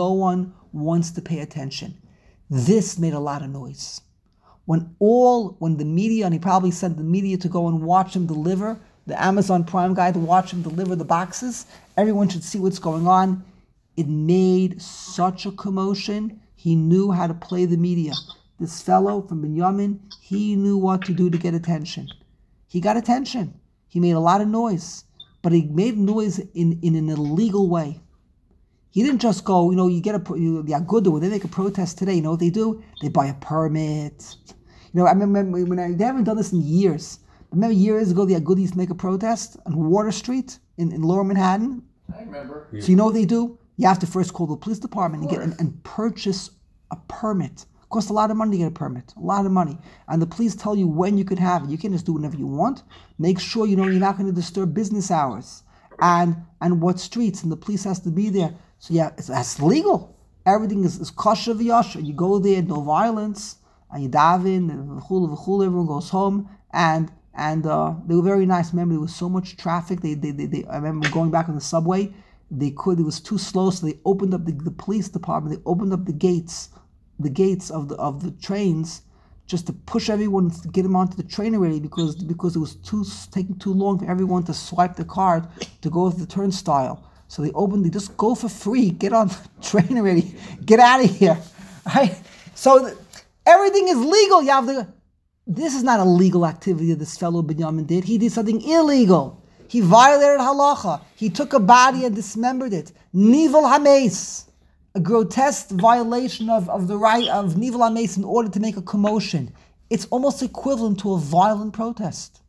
to pay attention. This made a lot of noise. When the media, and he probably sent the media to go and watch him deliver, the Amazon Prime guy to watch him deliver the boxes, everyone should see what's going on. It made such a commotion. He knew how to play the media. This fellow from Binyamin, he knew what to do to get attention. He got attention. He made a lot of noise, but he made noise in an illegal way. He didn't just go, you get the Aguda, when they make a protest today, you know what they do? They buy a permit. I remember they haven't done this in years. Remember years ago, the Aguda used to make a protest on Water Street in Lower Manhattan? I remember. So you know what they do? You have to first call the police department and get and purchase a permit. It costs a lot of money to get a permit, a lot of money. And the police tell you when you can have it. You can't just do whatever you want. Make sure you're not going to disturb business hours. And what streets, and the police has to be there. So yeah, that's legal. Everything is kosher v'yasher. You go there, no violence, and you daven, and v'chul, everyone goes home, and they were very nice. Remember, there was so much traffic. I remember going back on the subway. It was too slow, so they opened up the police department. They opened up the gates of the trains just to push everyone to get them onto the train already because it was taking too long for everyone to swipe the card to go to the turnstile. So they just go for free, get on the train already, get out of here, right? So everything is legal. This is not a legal activity that this fellow Binyamin did. He did something illegal. He violated halacha. He took a body and dismembered it. Nivel hames, a grotesque violation of the right of nivel hames in order to make a commotion. It's almost equivalent to a violent protest.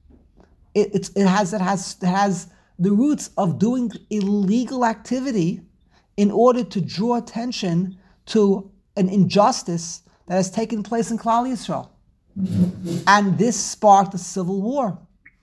It has the roots of doing illegal activity in order to draw attention to an injustice that has taken place in Klal Yisrael. And this sparked a civil war,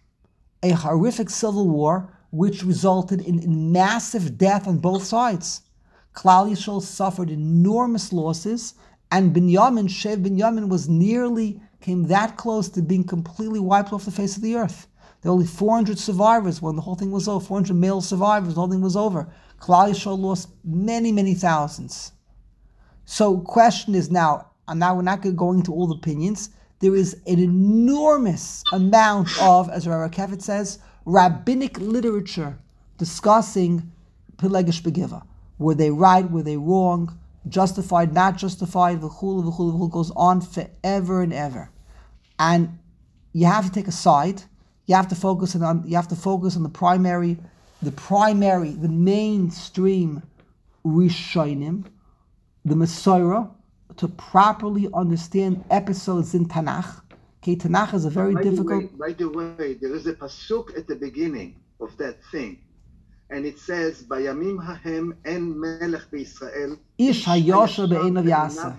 a horrific civil war which resulted in massive death on both sides. Klal Yisrael suffered enormous losses, and Shev Binyamin came that close to being completely wiped off the face of the earth. There were only 400 survivors when the whole thing was over, 400 male survivors, the whole thing was over. Klal Yisrael lost many, many thousands. So question is now we're not going into all the opinions. There is an enormous amount of, as Rav Kefet says, rabbinic literature discussing Pelegish Begiva. Were they right? Were they wrong? Justified? Not justified? V'chulu goes on forever and ever. And you have to take a side. You have to focus on the primary, the mainstream Rishonim, the Messiah, to properly understand episodes in Tanakh. Okay, Tanakh is a very difficult. By the way, there is a pasuk at the beginning of that thing, and it says, "Bayamim hahem en melech b'Yisrael Ish hayosher be'einav yaseh."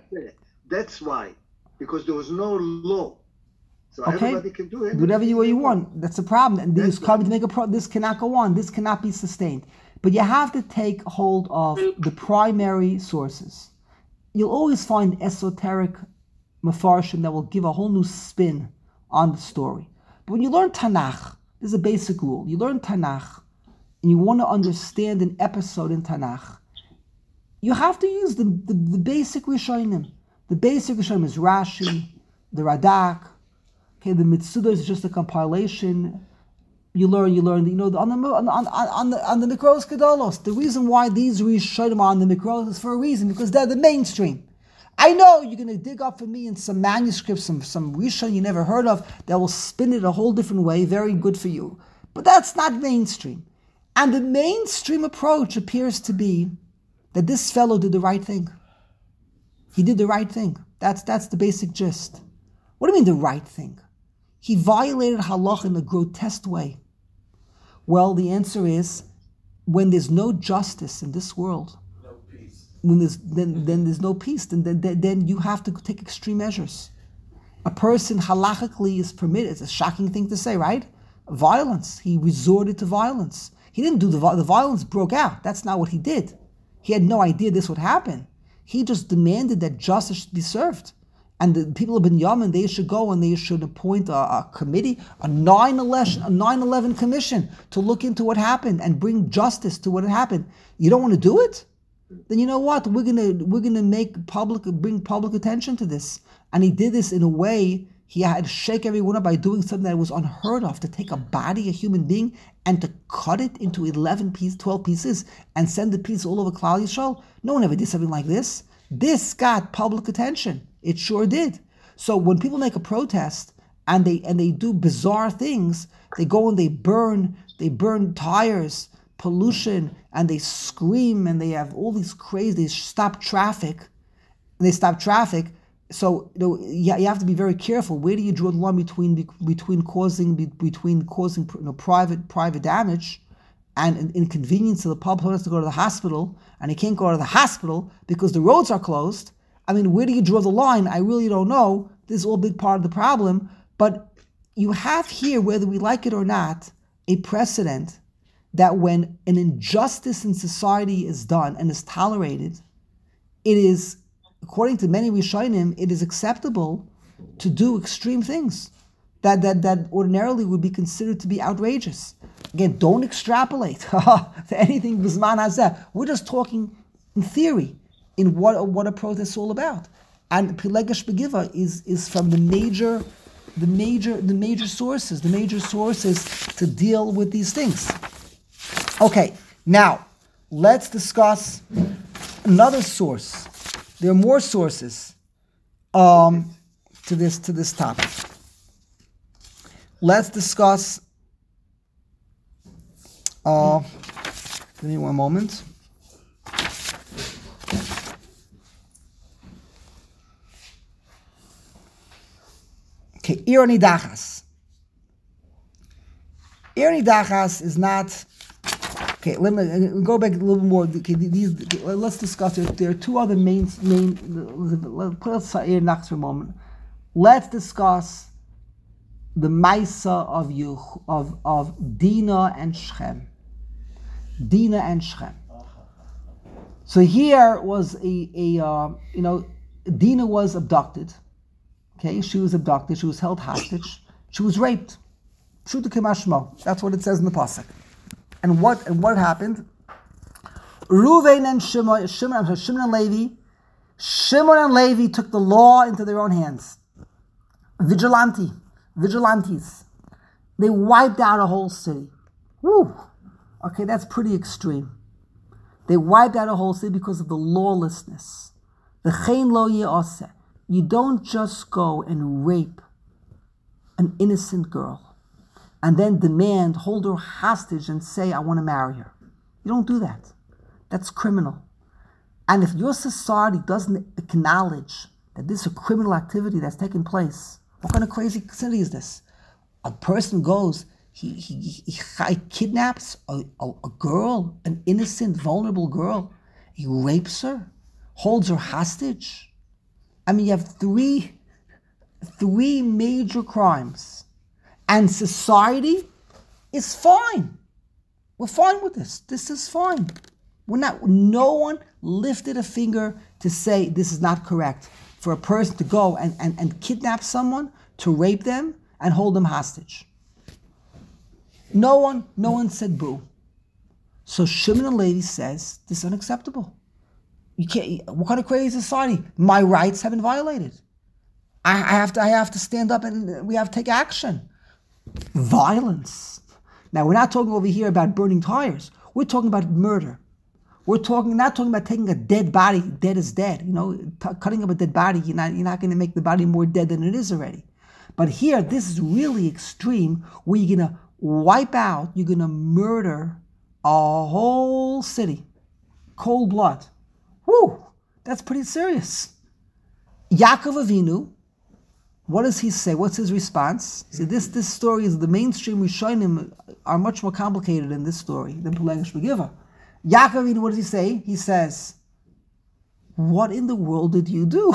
That's why, because there was no law, so Okay, everybody can do it. whatever you want. That's the problem. And these come to make this cannot go on. This cannot be sustained. But you have to take hold of the primary sources. You'll always find esoteric mafarshim that will give a whole new spin on the story. But when you learn Tanakh, there's a basic rule. You learn Tanakh, and you want to understand an episode in Tanakh, you have to use the basic Rishonim. The basic Rishonim is Rashi, the Radak. Okay, the Mitzuda is just a compilation. You learn. On the Mikros Gedolos. The reason why these Rishonim are on the Mikros is for a reason, because they're the mainstream. I know you're going to dig up for me in some manuscripts, some Rishon you never heard of, that will spin it a whole different way. Very good for you. But that's not mainstream. And the mainstream approach appears to be that this fellow did the right thing. He did the right thing. That's the basic gist. What do you mean the right thing? He violated halach in a grotesque way. Well, the answer is, when there's no justice in this world, when there's no peace, then you have to take extreme measures. A person halachically is permitted. It's a shocking thing to say, right? Violence. He resorted to violence. He didn't do the violence broke out. That's not what he did. He had no idea this would happen. He just demanded that justice should be served. And the people of Binyamin, they should go and they should appoint a committee, a 9/11 commission to look into what happened and bring justice to what had happened. You don't want to do it? Then you know what? We're gonna bring public attention to this. And he did this in a way. He had to shake everyone up by doing something that was unheard of, to take a body, a human being, and to cut it into 12 pieces and send the pieces all over Klal Yisrael. No one ever did something like this. This got public attention. It sure did. So when people make a protest and they do bizarre things, they go and they burn tires, pollution, and they scream and they have all these crazy. They stop traffic. So you have to be very careful. Where do you draw the line between causing private damage and inconvenience to the public? Who has to go to the hospital and he can't go to the hospital because the roads are closed? I mean, where do you draw the line? I really don't know. This is all a big part of the problem. But you have here, whether we like it or not, a precedent that when an injustice in society is done and is tolerated, it is, according to many Rishonim, it is acceptable to do extreme things that ordinarily would be considered to be outrageous. Again, don't extrapolate to anything Bisman Hazeh. We're just talking in theory, in what a protest is all about. And Pilegesh Begiva is from the major sources to deal with these things. Okay, now let's discuss another source. There are more sources to this topic. Let's discuss. Give me one moment. Okay, Irani Dachas. Irani Dachas is not. Okay, let me go back a little more. Okay, let's discuss it. There are two other main. Put aside Irani Dachas for a moment. Let's discuss the Maisa of Dinah and Shechem. Dinah and Shechem. So here was Dinah was abducted. Okay, she was abducted. She was held hostage. She was raped. Pshuta k'mashmo. That's what it says in the pasuk. And what happened? Reuven and Shimon and Levi. Shimon and Levi took the law into their own hands. Vigilantes. They wiped out a whole city. Woo! Okay, that's pretty extreme. They wiped out a whole city because of the lawlessness. The chen lo ye'aseh. You don't just go and rape an innocent girl and then hold her hostage and say, I want to marry her. You don't do that. That's criminal. And if your society doesn't acknowledge that this is a criminal activity that's taking place, what kind of crazy city is this? A person goes, he kidnaps a girl, an innocent, vulnerable girl. He rapes her, holds her hostage. I mean, you have three major crimes, and society is fine. We're fine with this. This is fine. No one lifted a finger to say this is not correct for a person to go and kidnap someone, to rape them, and hold them hostage. No one said boo. So Shimon and Levi says this is unacceptable. You can't. What kind of crazy society? My rights have been violated. I have to stand up and we have to take action. Violence. Now we're not talking over here about burning tires. We're talking about murder. We're not talking about taking a dead body. Dead is dead. Cutting up a dead body. You're not going to make the body more dead than it is already. But here, this is really extreme. Where you're going to wipe out. You're going to murder a whole city, cold blood. Whew, that's pretty serious. Yaakov Avinu, what does he say? What's his response? See, this story is the mainstream Rishonim are much more complicated in this story than Pilegesh Begiva. Yaakov Avinu, what does he say? He says, what in the world did you do?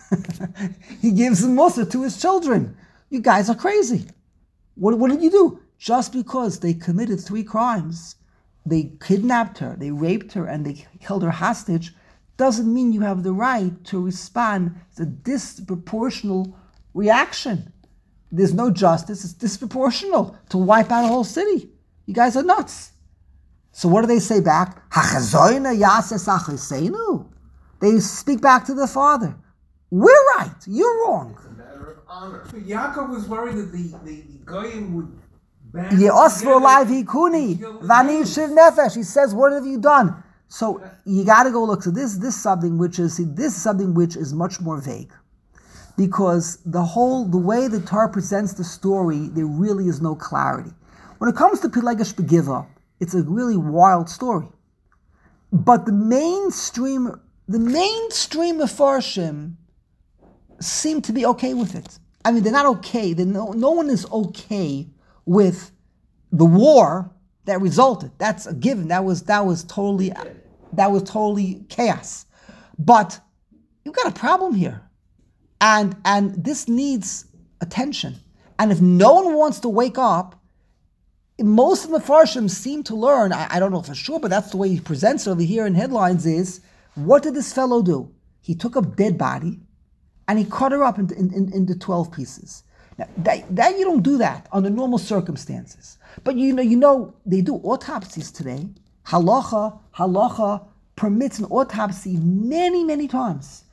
He gives the Mussar to his children. You guys are crazy. What did you do? Just because they committed 3 crimes, they kidnapped her, they raped her, and they held her hostage, doesn't mean you have the right to respond to disproportional reaction. There's no justice. It's disproportional to wipe out a whole city. You guys are nuts. So what do they say back? They speak back to the father. We're right. You're wrong. It's a matter of honor. But Yaakov was worried that the Goyim would ban He says, what have you done? So you got to go look. So this is something which is much more vague, because the way the Torah presents the story, there really is no clarity. When it comes to Pilegesh Begiva, it's a really wild story. But the mainstream Mefarshim seem to be okay with it. I mean, they're not okay. No one is okay with the war that resulted. That's a given. That was totally chaos. But you've got a problem here, and this needs attention. And if no one wants to wake up, most of the Mefarshim seem to learn. I don't know for sure, but that's the way he presents it over here in headlines. Is what did this fellow do? He took a dead body and he cut her up into 12 pieces. Now, that you don't do that under normal circumstances. But you know they do autopsies today. Halacha permits an autopsy many, many times.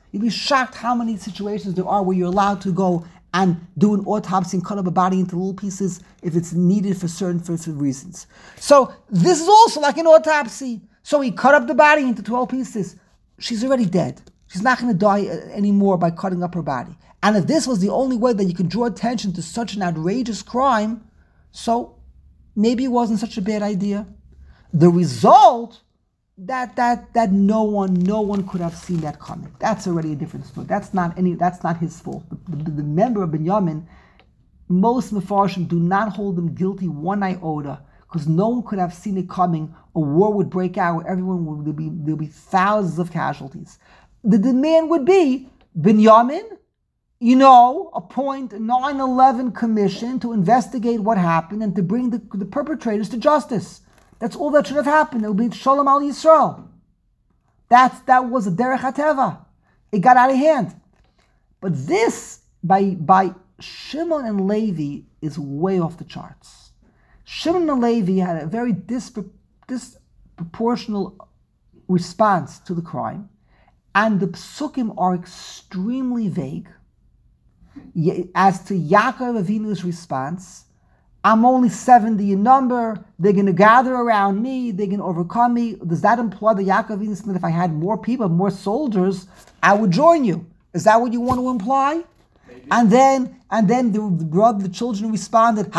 You'd be shocked how many situations there are where you're allowed to go and do an autopsy and cut up a body into little pieces if it's needed for certain reasons. So this is also like an autopsy. So he cut up the body into 12 pieces. She's already dead. She's not going to die anymore by cutting up her body. And if this was the only way that you could draw attention to such an outrageous crime, so maybe it wasn't such a bad idea. The result, that no one could have seen that coming. That's already a different story. That's not his fault. The member of Binyamin, most Mefarshim do not hold him guilty one iota, because no one could have seen it coming. A war would break out where there'll be thousands of casualties. The demand would be Binyamin, appoint a 9/11 commission to investigate what happened and to bring the perpetrators to justice. That's all that should have happened. It would be Shalom al Yisrael. That was a derech hateva. It got out of hand. But this, by Shimon and Levi, is way off the charts. Shimon and Levi had a very disproportional response to the crime, and the psukim are extremely vague. As to Yaakov Avinu's response, I'm only 70 in number, they're going to gather around me, they're going to overcome me. Does that imply that Yaakov Avinu said, if I had more people, more soldiers, I would join you? Is that what you want to imply? Maybe. And then the children responded,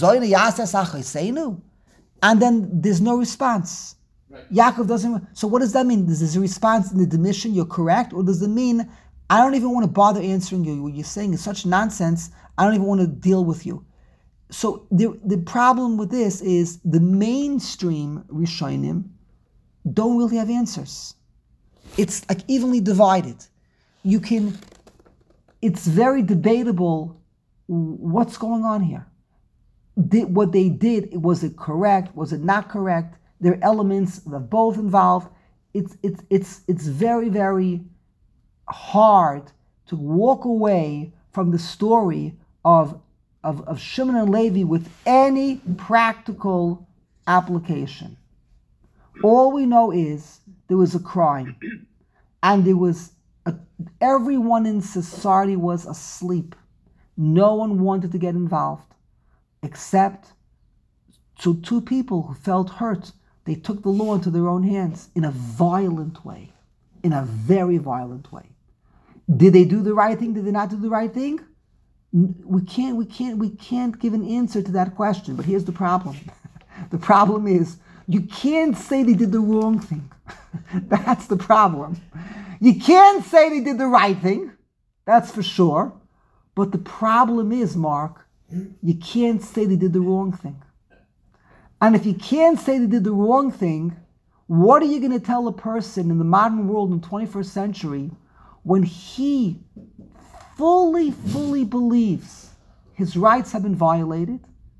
and then there's no response. Right. Yaakov doesn't. So what does that mean? Is this a response in the demission, you're correct? Or does it mean, I don't even want to bother answering you, what you're saying is such nonsense, I don't even want to deal with you. So the problem with this is the mainstream Rishonim don't really have answers. It's like evenly divided. It's very debatable what's going on here. What they did, was it correct? Was it not correct? There are elements of both involved. It's very, very hard to walk away from the story of Shimon and Levi with any practical application. All we know is there was a crime, and everyone in society was asleep. No one wanted to get involved, except two people who felt hurt. They took the law into their own hands in a violent way, in a very violent way. Did they do the right thing? Did they not do the right thing? We can't give an answer to that question. But here's the problem. The problem is you can't say they did the wrong thing. That's the problem. You can't say they did the right thing. That's for sure. But the problem is, Mark, you can't say they did the wrong thing. And if you can't say they did the wrong thing, what are you going to tell a person in the modern world in the 21st century when he fully believes his rights have been violated,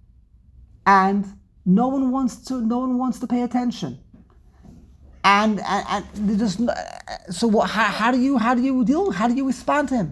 and no one wants to pay attention, and just so how do you respond to him?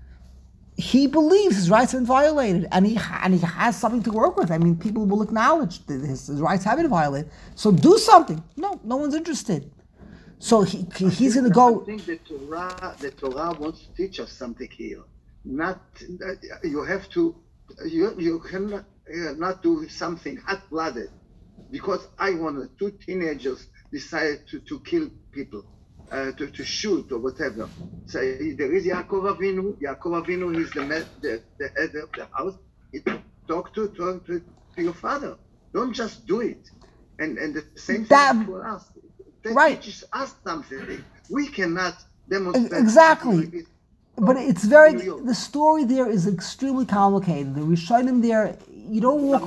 He believes his rights have been violated, and he has something to work with. I mean, people will acknowledge that his rights have been violated. So do something. No one's interested. So he's going to go. I think the Torah wants to teach us something here. Not you have to, you cannot not do something hot-blooded because two teenagers decided to kill people, to shoot or whatever. So there is Yaakov Avinu. Yaakov Avinu is the head of the house. Talk to your father. Don't just do it. And the same thing for us. That teaches us something. We cannot demonstrate exactly. But it's the story there is extremely complicated. The Rishonim there, you don't walk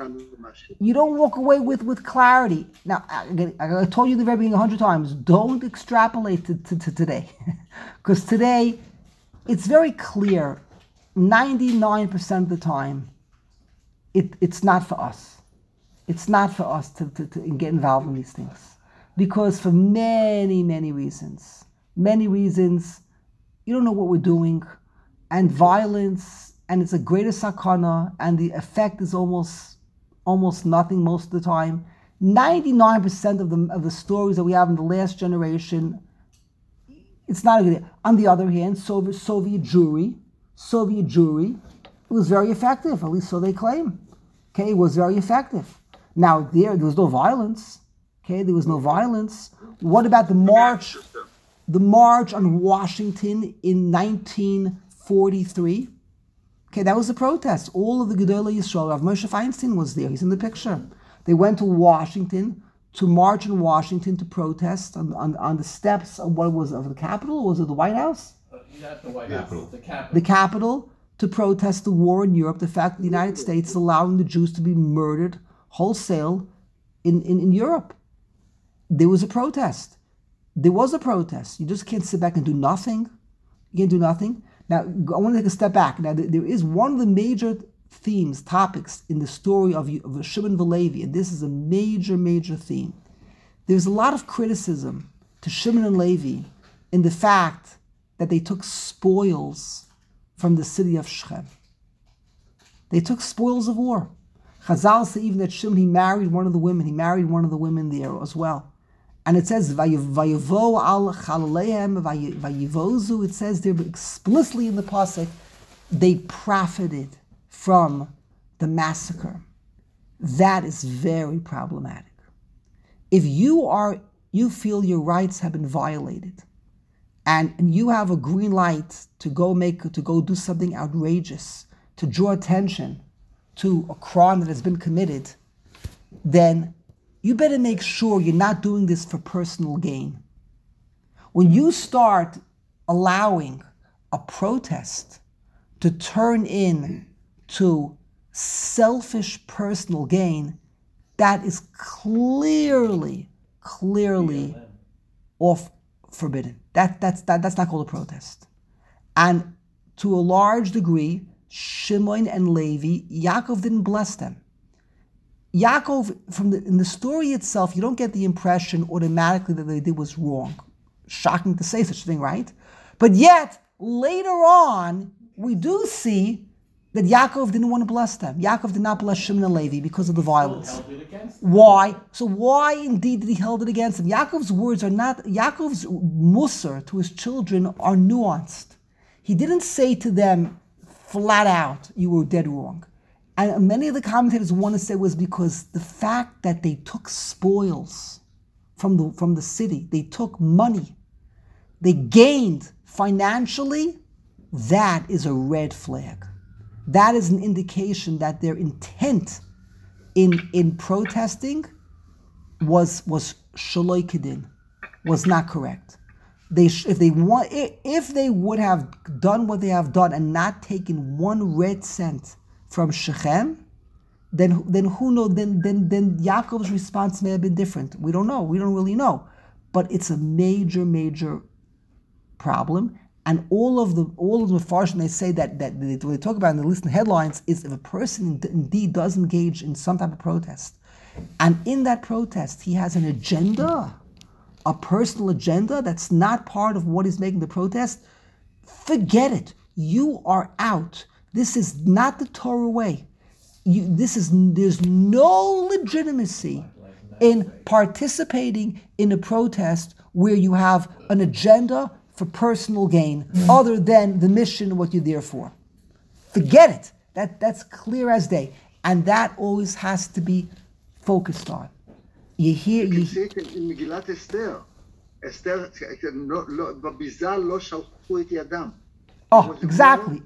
away with clarity. Now, again, I told you at the very beginning 100 times, don't extrapolate to today. Because today, it's very clear, 99% of the time, it's not for us. It's not for us to get involved in these things. Because for many, many reasons, you don't know what we're doing, and violence, and it's a greater sakana, and the effect is almost nothing most of the time. 99% of the stories that we have in the last generation, It's not a good idea. On the other hand, Soviet Jewry, it was very effective, at least so they claim. Okay, it was very effective. Now, there was no violence. Okay, there was no violence. What about the march on Washington in 1943? Okay, that was a protest. All of the Gedolei Yisrael, Rav Moshe Feinstein was there. He's in the picture. They went to Washington, to march in Washington to protest on the steps of the Capitol? Was it the White House? Not the White House, the Capitol. The Capitol, to protest the war in Europe, the fact that the United States is allowing the Jews to be murdered wholesale in Europe. There was a protest. There was a protest. You just can't sit back and do nothing. You can't do nothing. Now, I want to take a step back. Now, there is one of the major themes, topics in the story of Shimon Velevi, and this is a major, major theme. There's a lot of criticism to Shimon and Levi in the fact that they took spoils from the city of Shechem. They took spoils of war. Chazal say even that Shimon, he married one of the women there as well. And it says, Vayavo al chalaleihem, vayivozu, it says there explicitly in the pasuk, they profited from the massacre. That is very problematic. If you feel your rights have been violated, and you have a green light to go do something outrageous, to draw attention to a crime that has been committed, then you better make sure you're not doing this for personal gain. When you start allowing a protest to turn into selfish personal gain, that is clearly forbidden. That's not called a protest. And to a large degree, Shimon and Levi, Yaakov didn't bless them. Yaakov, in the story itself, you don't get the impression automatically that they did was wrong. Shocking to say such a thing, right? But yet, later on, we do see that Yaakov didn't want to bless them. Yaakov did not bless Shimon and Levi because of the violence. Why? So why indeed did he hold it against them? Yaakov's musar to his children are nuanced. He didn't say to them flat out, you were dead wrong. And many of the commentators want to say was because the fact that they took spoils from the city, they took money, they gained financially, that is a red flag. That is an indication that their intent in protesting was shaloi kedin, was not correct. If they would have done what they have done and not taken one red cent from Shechem, then who knows? Then Yaakov's response may have been different. We don't know. We don't really know. But it's a major, major problem. And all of the Mefarshim, they say that what they talk about in the list of headlines is if a person indeed does engage in some type of protest, and in that protest he has an agenda, a personal agenda that's not part of what is making the protest, forget it. You are out. This is not the Torah way. There's no legitimacy in participating in a protest where you have an agenda for personal gain other than the mission, what you're there for. Forget it. That's clear as day. And that always has to be focused on. You see it in Megillat Esther. Esther, בביזה לא שלחו את ידם. Oh, exactly.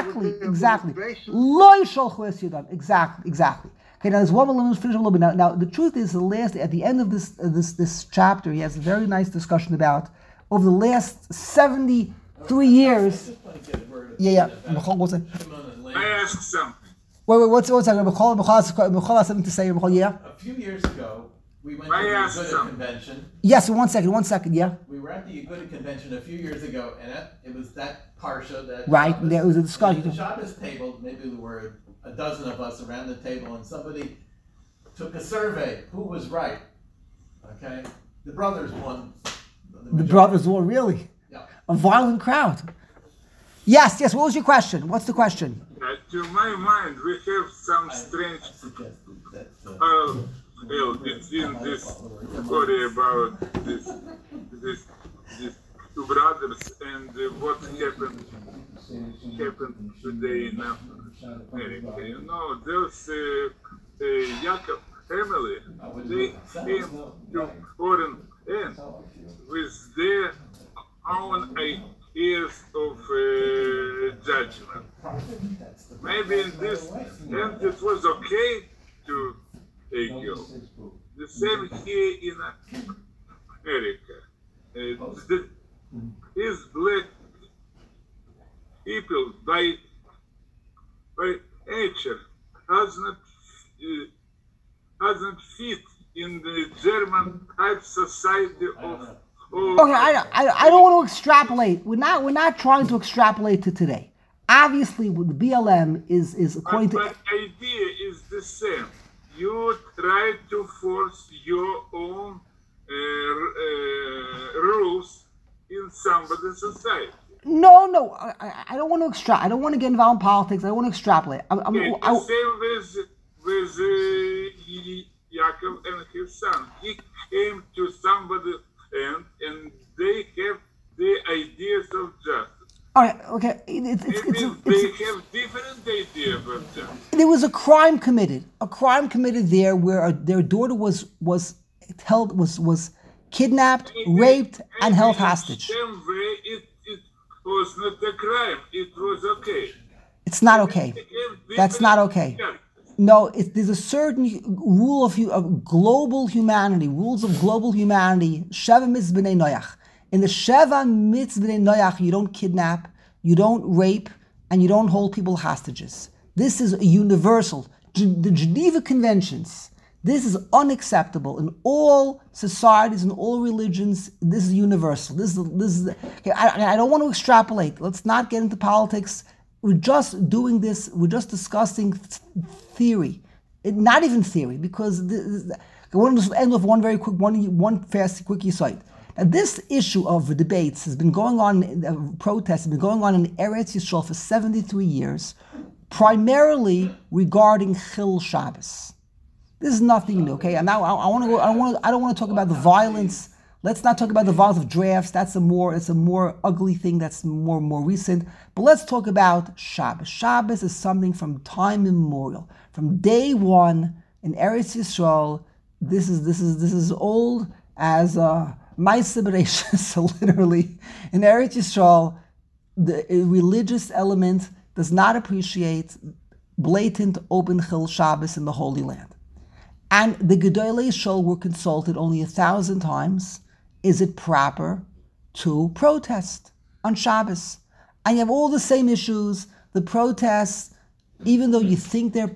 Lo yisholchu es yadam. Exactly. Okay, now there's one more. Let me finish a little bit. Now the truth is, at the end of this chapter, he has a very nice discussion about over the last 73 years. Yeah. I ask something. Wait, what's that? Michal has something to say. Michal, yeah. A few years ago, we went to the Yehuda convention. Yes, one second, yeah. We were at the Yehuda convention a few years ago, and it was that parsha that right. Shabbos, there was a discussion. At the Shabbos table, maybe there were a dozen of us around the table, and somebody took a survey. Who was right? Okay, the brothers won. The brothers won, really? Yeah. A violent crowd. Yes. What was your question? What's the question? To my mind, we have some strange between this story about this two brothers brothers and what happened today in America. You know, there's Yaakov family. They came to foreign land with their own ideas of judgment. Maybe in this end it was okay to go. The same here in America. These black people by nature doesn't fit in the German type society of. Okay, I don't want to extrapolate. We're not trying to extrapolate to today. Obviously, with the BLM is according But idea is the same. You try to force your own rules in somebody's society. No. I don't want to extrapolate. I don't want to get involved in politics. I don't want to extrapolate. The same with Yaakov and his son. He came to somebody and they have the ideas of justice. All right. Okay. They have different ideas of justice. There was a crime committed. A crime committed there where their daughter was kidnapped, raped, and held hostage. In the same way, it was not a crime. It was okay. It's not okay. That's not okay. No, there's a certain rule of global humanity, rules of global humanity. Sheva mitzvah b'nei Noach. In the Sheva mitzvah b'nei Noach, you don't kidnap, you don't rape, and you don't hold people hostages. This is universal. The Geneva Conventions. This is unacceptable in all societies, in all religions. This is universal. This is. Okay, I don't want to extrapolate. Let's not get into politics. We're just doing this. We're just discussing theory, not even theory, because I want to just end with one very quick, one fast, quick aside. Now, this issue of debates has been going on, protests have been going on in Eretz Yisrael for 73 years, primarily regarding Chil Shabbos. This is nothing new, okay? And now I don't want to talk about the violence. Let's not talk about the violence of drafts. It's a more ugly thing. That's more recent. But let's talk about Shabbos. Shabbos is something from time immemorial, from day one in Eretz Yisrael. This is old as Ma'aseh Bereishis. So literally, in Eretz Yisrael, the religious element does not appreciate blatant open Chil Shabbos in the Holy Land. And the Gedolei Yisrael were consulted only 1,000 times. Is it proper to protest on Shabbos? And you have all the same issues. The protests, even though you think they're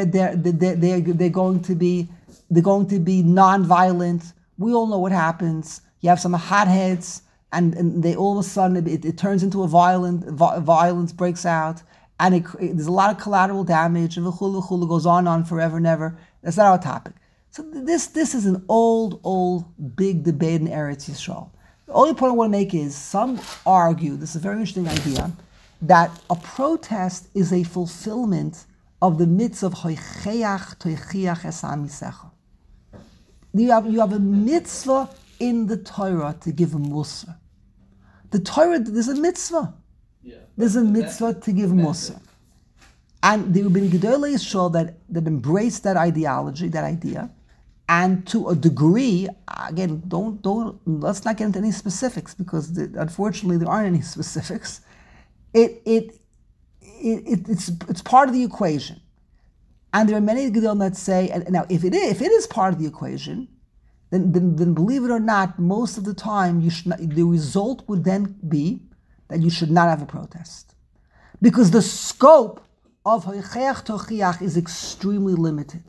going to be non-violent, we all know what happens. You have some hotheads, and they all of a sudden it turns into violence breaks out, and there's a lot of collateral damage, and the hula goes on forever and ever. That's not our topic. So this is an old big debate in Eretz Yisrael. The only point I want to make is some argue, this is a very interesting idea, that a protest is a fulfillment of the mitzvah of hoicheach toichiach es ha'amisecha. You have a mitzvah in the Torah to give a musar. The Torah, there's a mitzvah. There's a mitzvah to give musar. And there have been Gedolei Yisrael that embraced that ideology, that idea, and to a degree, again, let's not get into any specifics because unfortunately there aren't any specifics. It's part of the equation, and there are many Gedolim that say, and now if it is part of the equation, then believe it or not, most of the time the result would then be that you should not have a protest, because the scope of Hoicheach Tochiach is extremely limited.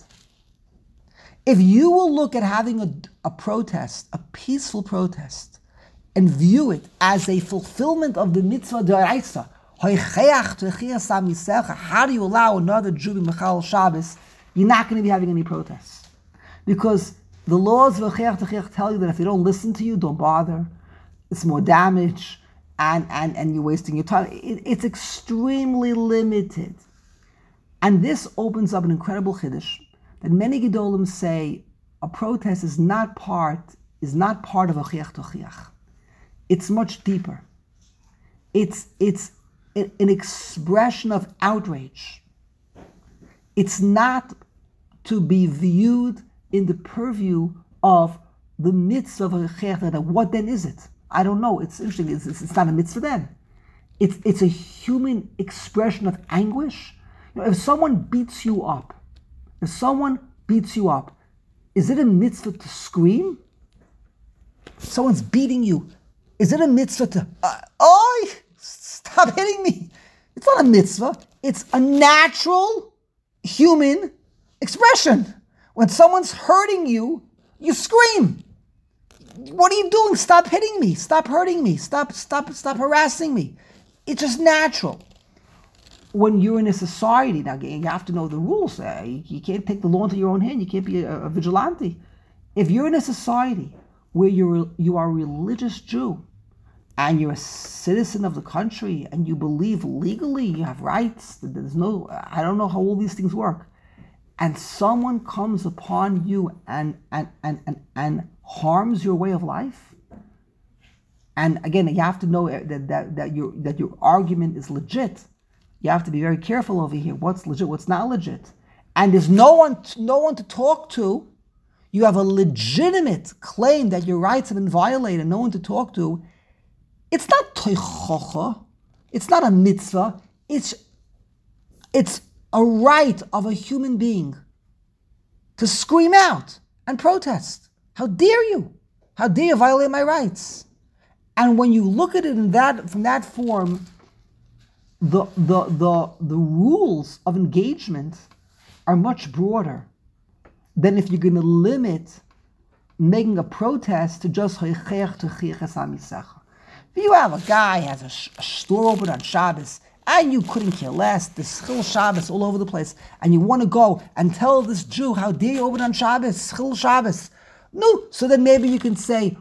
If you will look at having a protest, a peaceful protest, and view it as a fulfillment of the mitzvah d'oraisa, Hoicheach Tochiach Samisecha, how do you allow another Jew to be Mechal Shabbos? You're not going to be having any protests. Because the laws of Hoicheach Tochiach tell you that if they don't listen to you, don't bother. It's more damage, and you're wasting your time. It's extremely limited. And this opens up an incredible chiddush that many Gedolim say a protest is not part of a Hoicheach Tochiach. It's much deeper. It's an expression of outrage. It's not to be viewed in the purview of the mitzvah of a chayach. What then is it? I don't know. It's interesting. It's not a mitzvah then. It's a human expression of anguish. If someone beats you up, is it a mitzvah to scream? Someone's beating you. Is it a mitzvah to, stop hitting me? It's not a mitzvah. It's a natural human expression. When someone's hurting you, you scream. What are you doing? Stop hitting me. Stop hurting me. Stop harassing me. It's just natural. When you're in a society, now you have to know the rules. You can't take the law into your own hand. You can't be a vigilante. If you're in a society where you are a religious Jew and you're a citizen of the country and you believe legally you have rights, there's no, I don't know how all these things work, and someone comes upon you and harms your way of life, and again, you have to know that your argument is legit. You have to be very careful over here. What's legit? What's not legit? And there's no one to talk to. You have a legitimate claim that your rights have been violated. No one to talk to. It's not toichocha. It's not a mitzvah. It's a right of a human being to scream out and protest. How dare you? How dare you violate my rights? And when you look at it from that form, the rules of engagement are much broader than if you're going to limit making a protest to just if you have a guy who has a store open on Shabbos and you couldn't care less, there's Chil Shabbos all over the place, and you want to go and tell this Jew, how dare you open on Shabbos, Chil Shabbos. No, so then maybe you can say,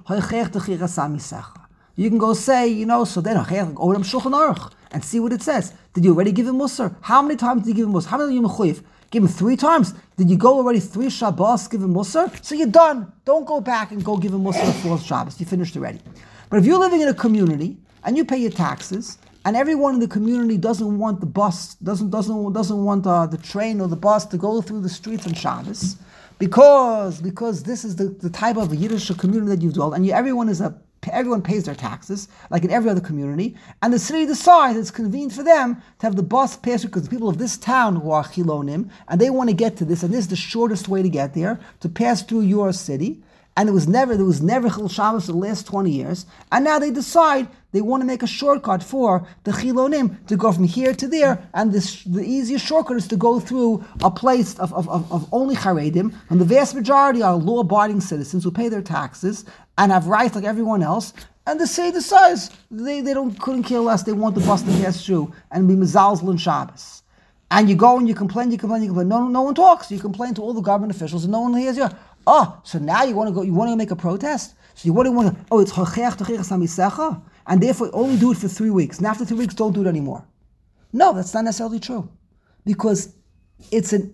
you can go say, so then open Shulchan Aruch and see what it says. Did you already give him Musar? How many times did you give him Musar? How many you mechuyev? Give him 3 times. Did you go already 3 Shabbos, give him Musar? So you're done. Don't go back and go give him Musar 4 Shabbos. You finished already. But if you're living in a community and you pay your taxes, and everyone in the community doesn't want the bus, doesn't want the train or the bus to go through the streets on Shabbos, because this is the type of Yiddish community that you've dwelled, and everyone pays their taxes, like in every other community, and the city decides it's convenient for them to have the bus pass through, because the people of this town who are Chilonim, and they want to get to this, and this is the shortest way to get there, to pass through your city, and there was never Chil Shabbos for the last 20 years, and now they decide they want to make a shortcut for the Chilonim to go from here to there, and the easiest shortcut is to go through a place of only Charedim, and the vast majority are law-abiding citizens who pay their taxes and have rights like everyone else, and the city decides they couldn't care less, they want the bus to pass through and be mezalzel and Shabbos. And you go and you complain. No one talks. You complain to all the government officials and no one hears you. So now you want to make a protest? So you want to, it's hochech tochech samisecha, and therefore only do it for 3 weeks. And after 3 weeks, don't do it anymore. No, that's not necessarily true, because it's a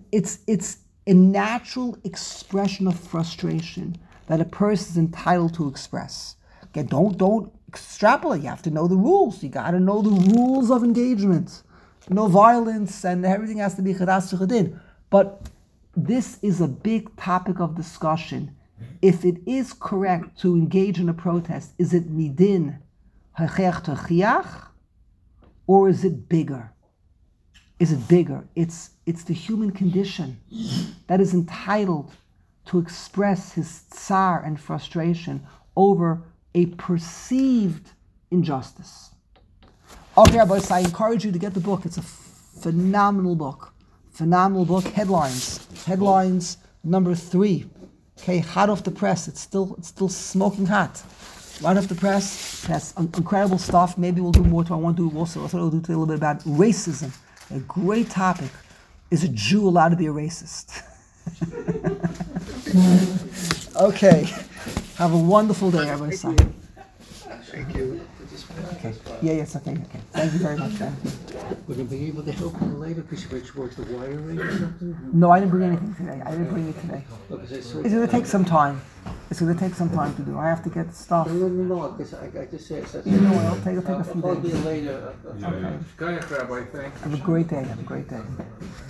natural expression of frustration that a person is entitled to express. Okay, don't extrapolate. You have to know the rules. You got to know the rules of engagement. No violence, and everything has to be chadas chadin. But this is a big topic of discussion. If it is correct to engage in a protest, is it midin hachech techiach, or is it bigger? Is it bigger? It's the human condition that is entitled to express his tsar and frustration over a perceived injustice. Okay, Rabbi, I encourage you to get the book. It's a phenomenal book. Headlines number 3. Okay, hot off the press. It's still smoking hot. Right off the press. Has incredible stuff. Maybe we'll do more. I want to do also. I thought we'll do a little bit about racism. A great topic. Is a Jew allowed to be a racist? Okay. Have a wonderful day, Rabbi. Thank you. Okay. Yeah, yes, okay. Thank you very much, man. Would you be able to help me later because you brought the wiring or something? No, I didn't bring anything today. I didn't bring it today. Because I saw. It's gonna take some time. It's gonna take some time to do. I have to get stuff. No, because I just said. You know what? It'll take a few I'll call days. you later. Okay. Kayak Rabbi, thanks. Have a great day. Have a great day.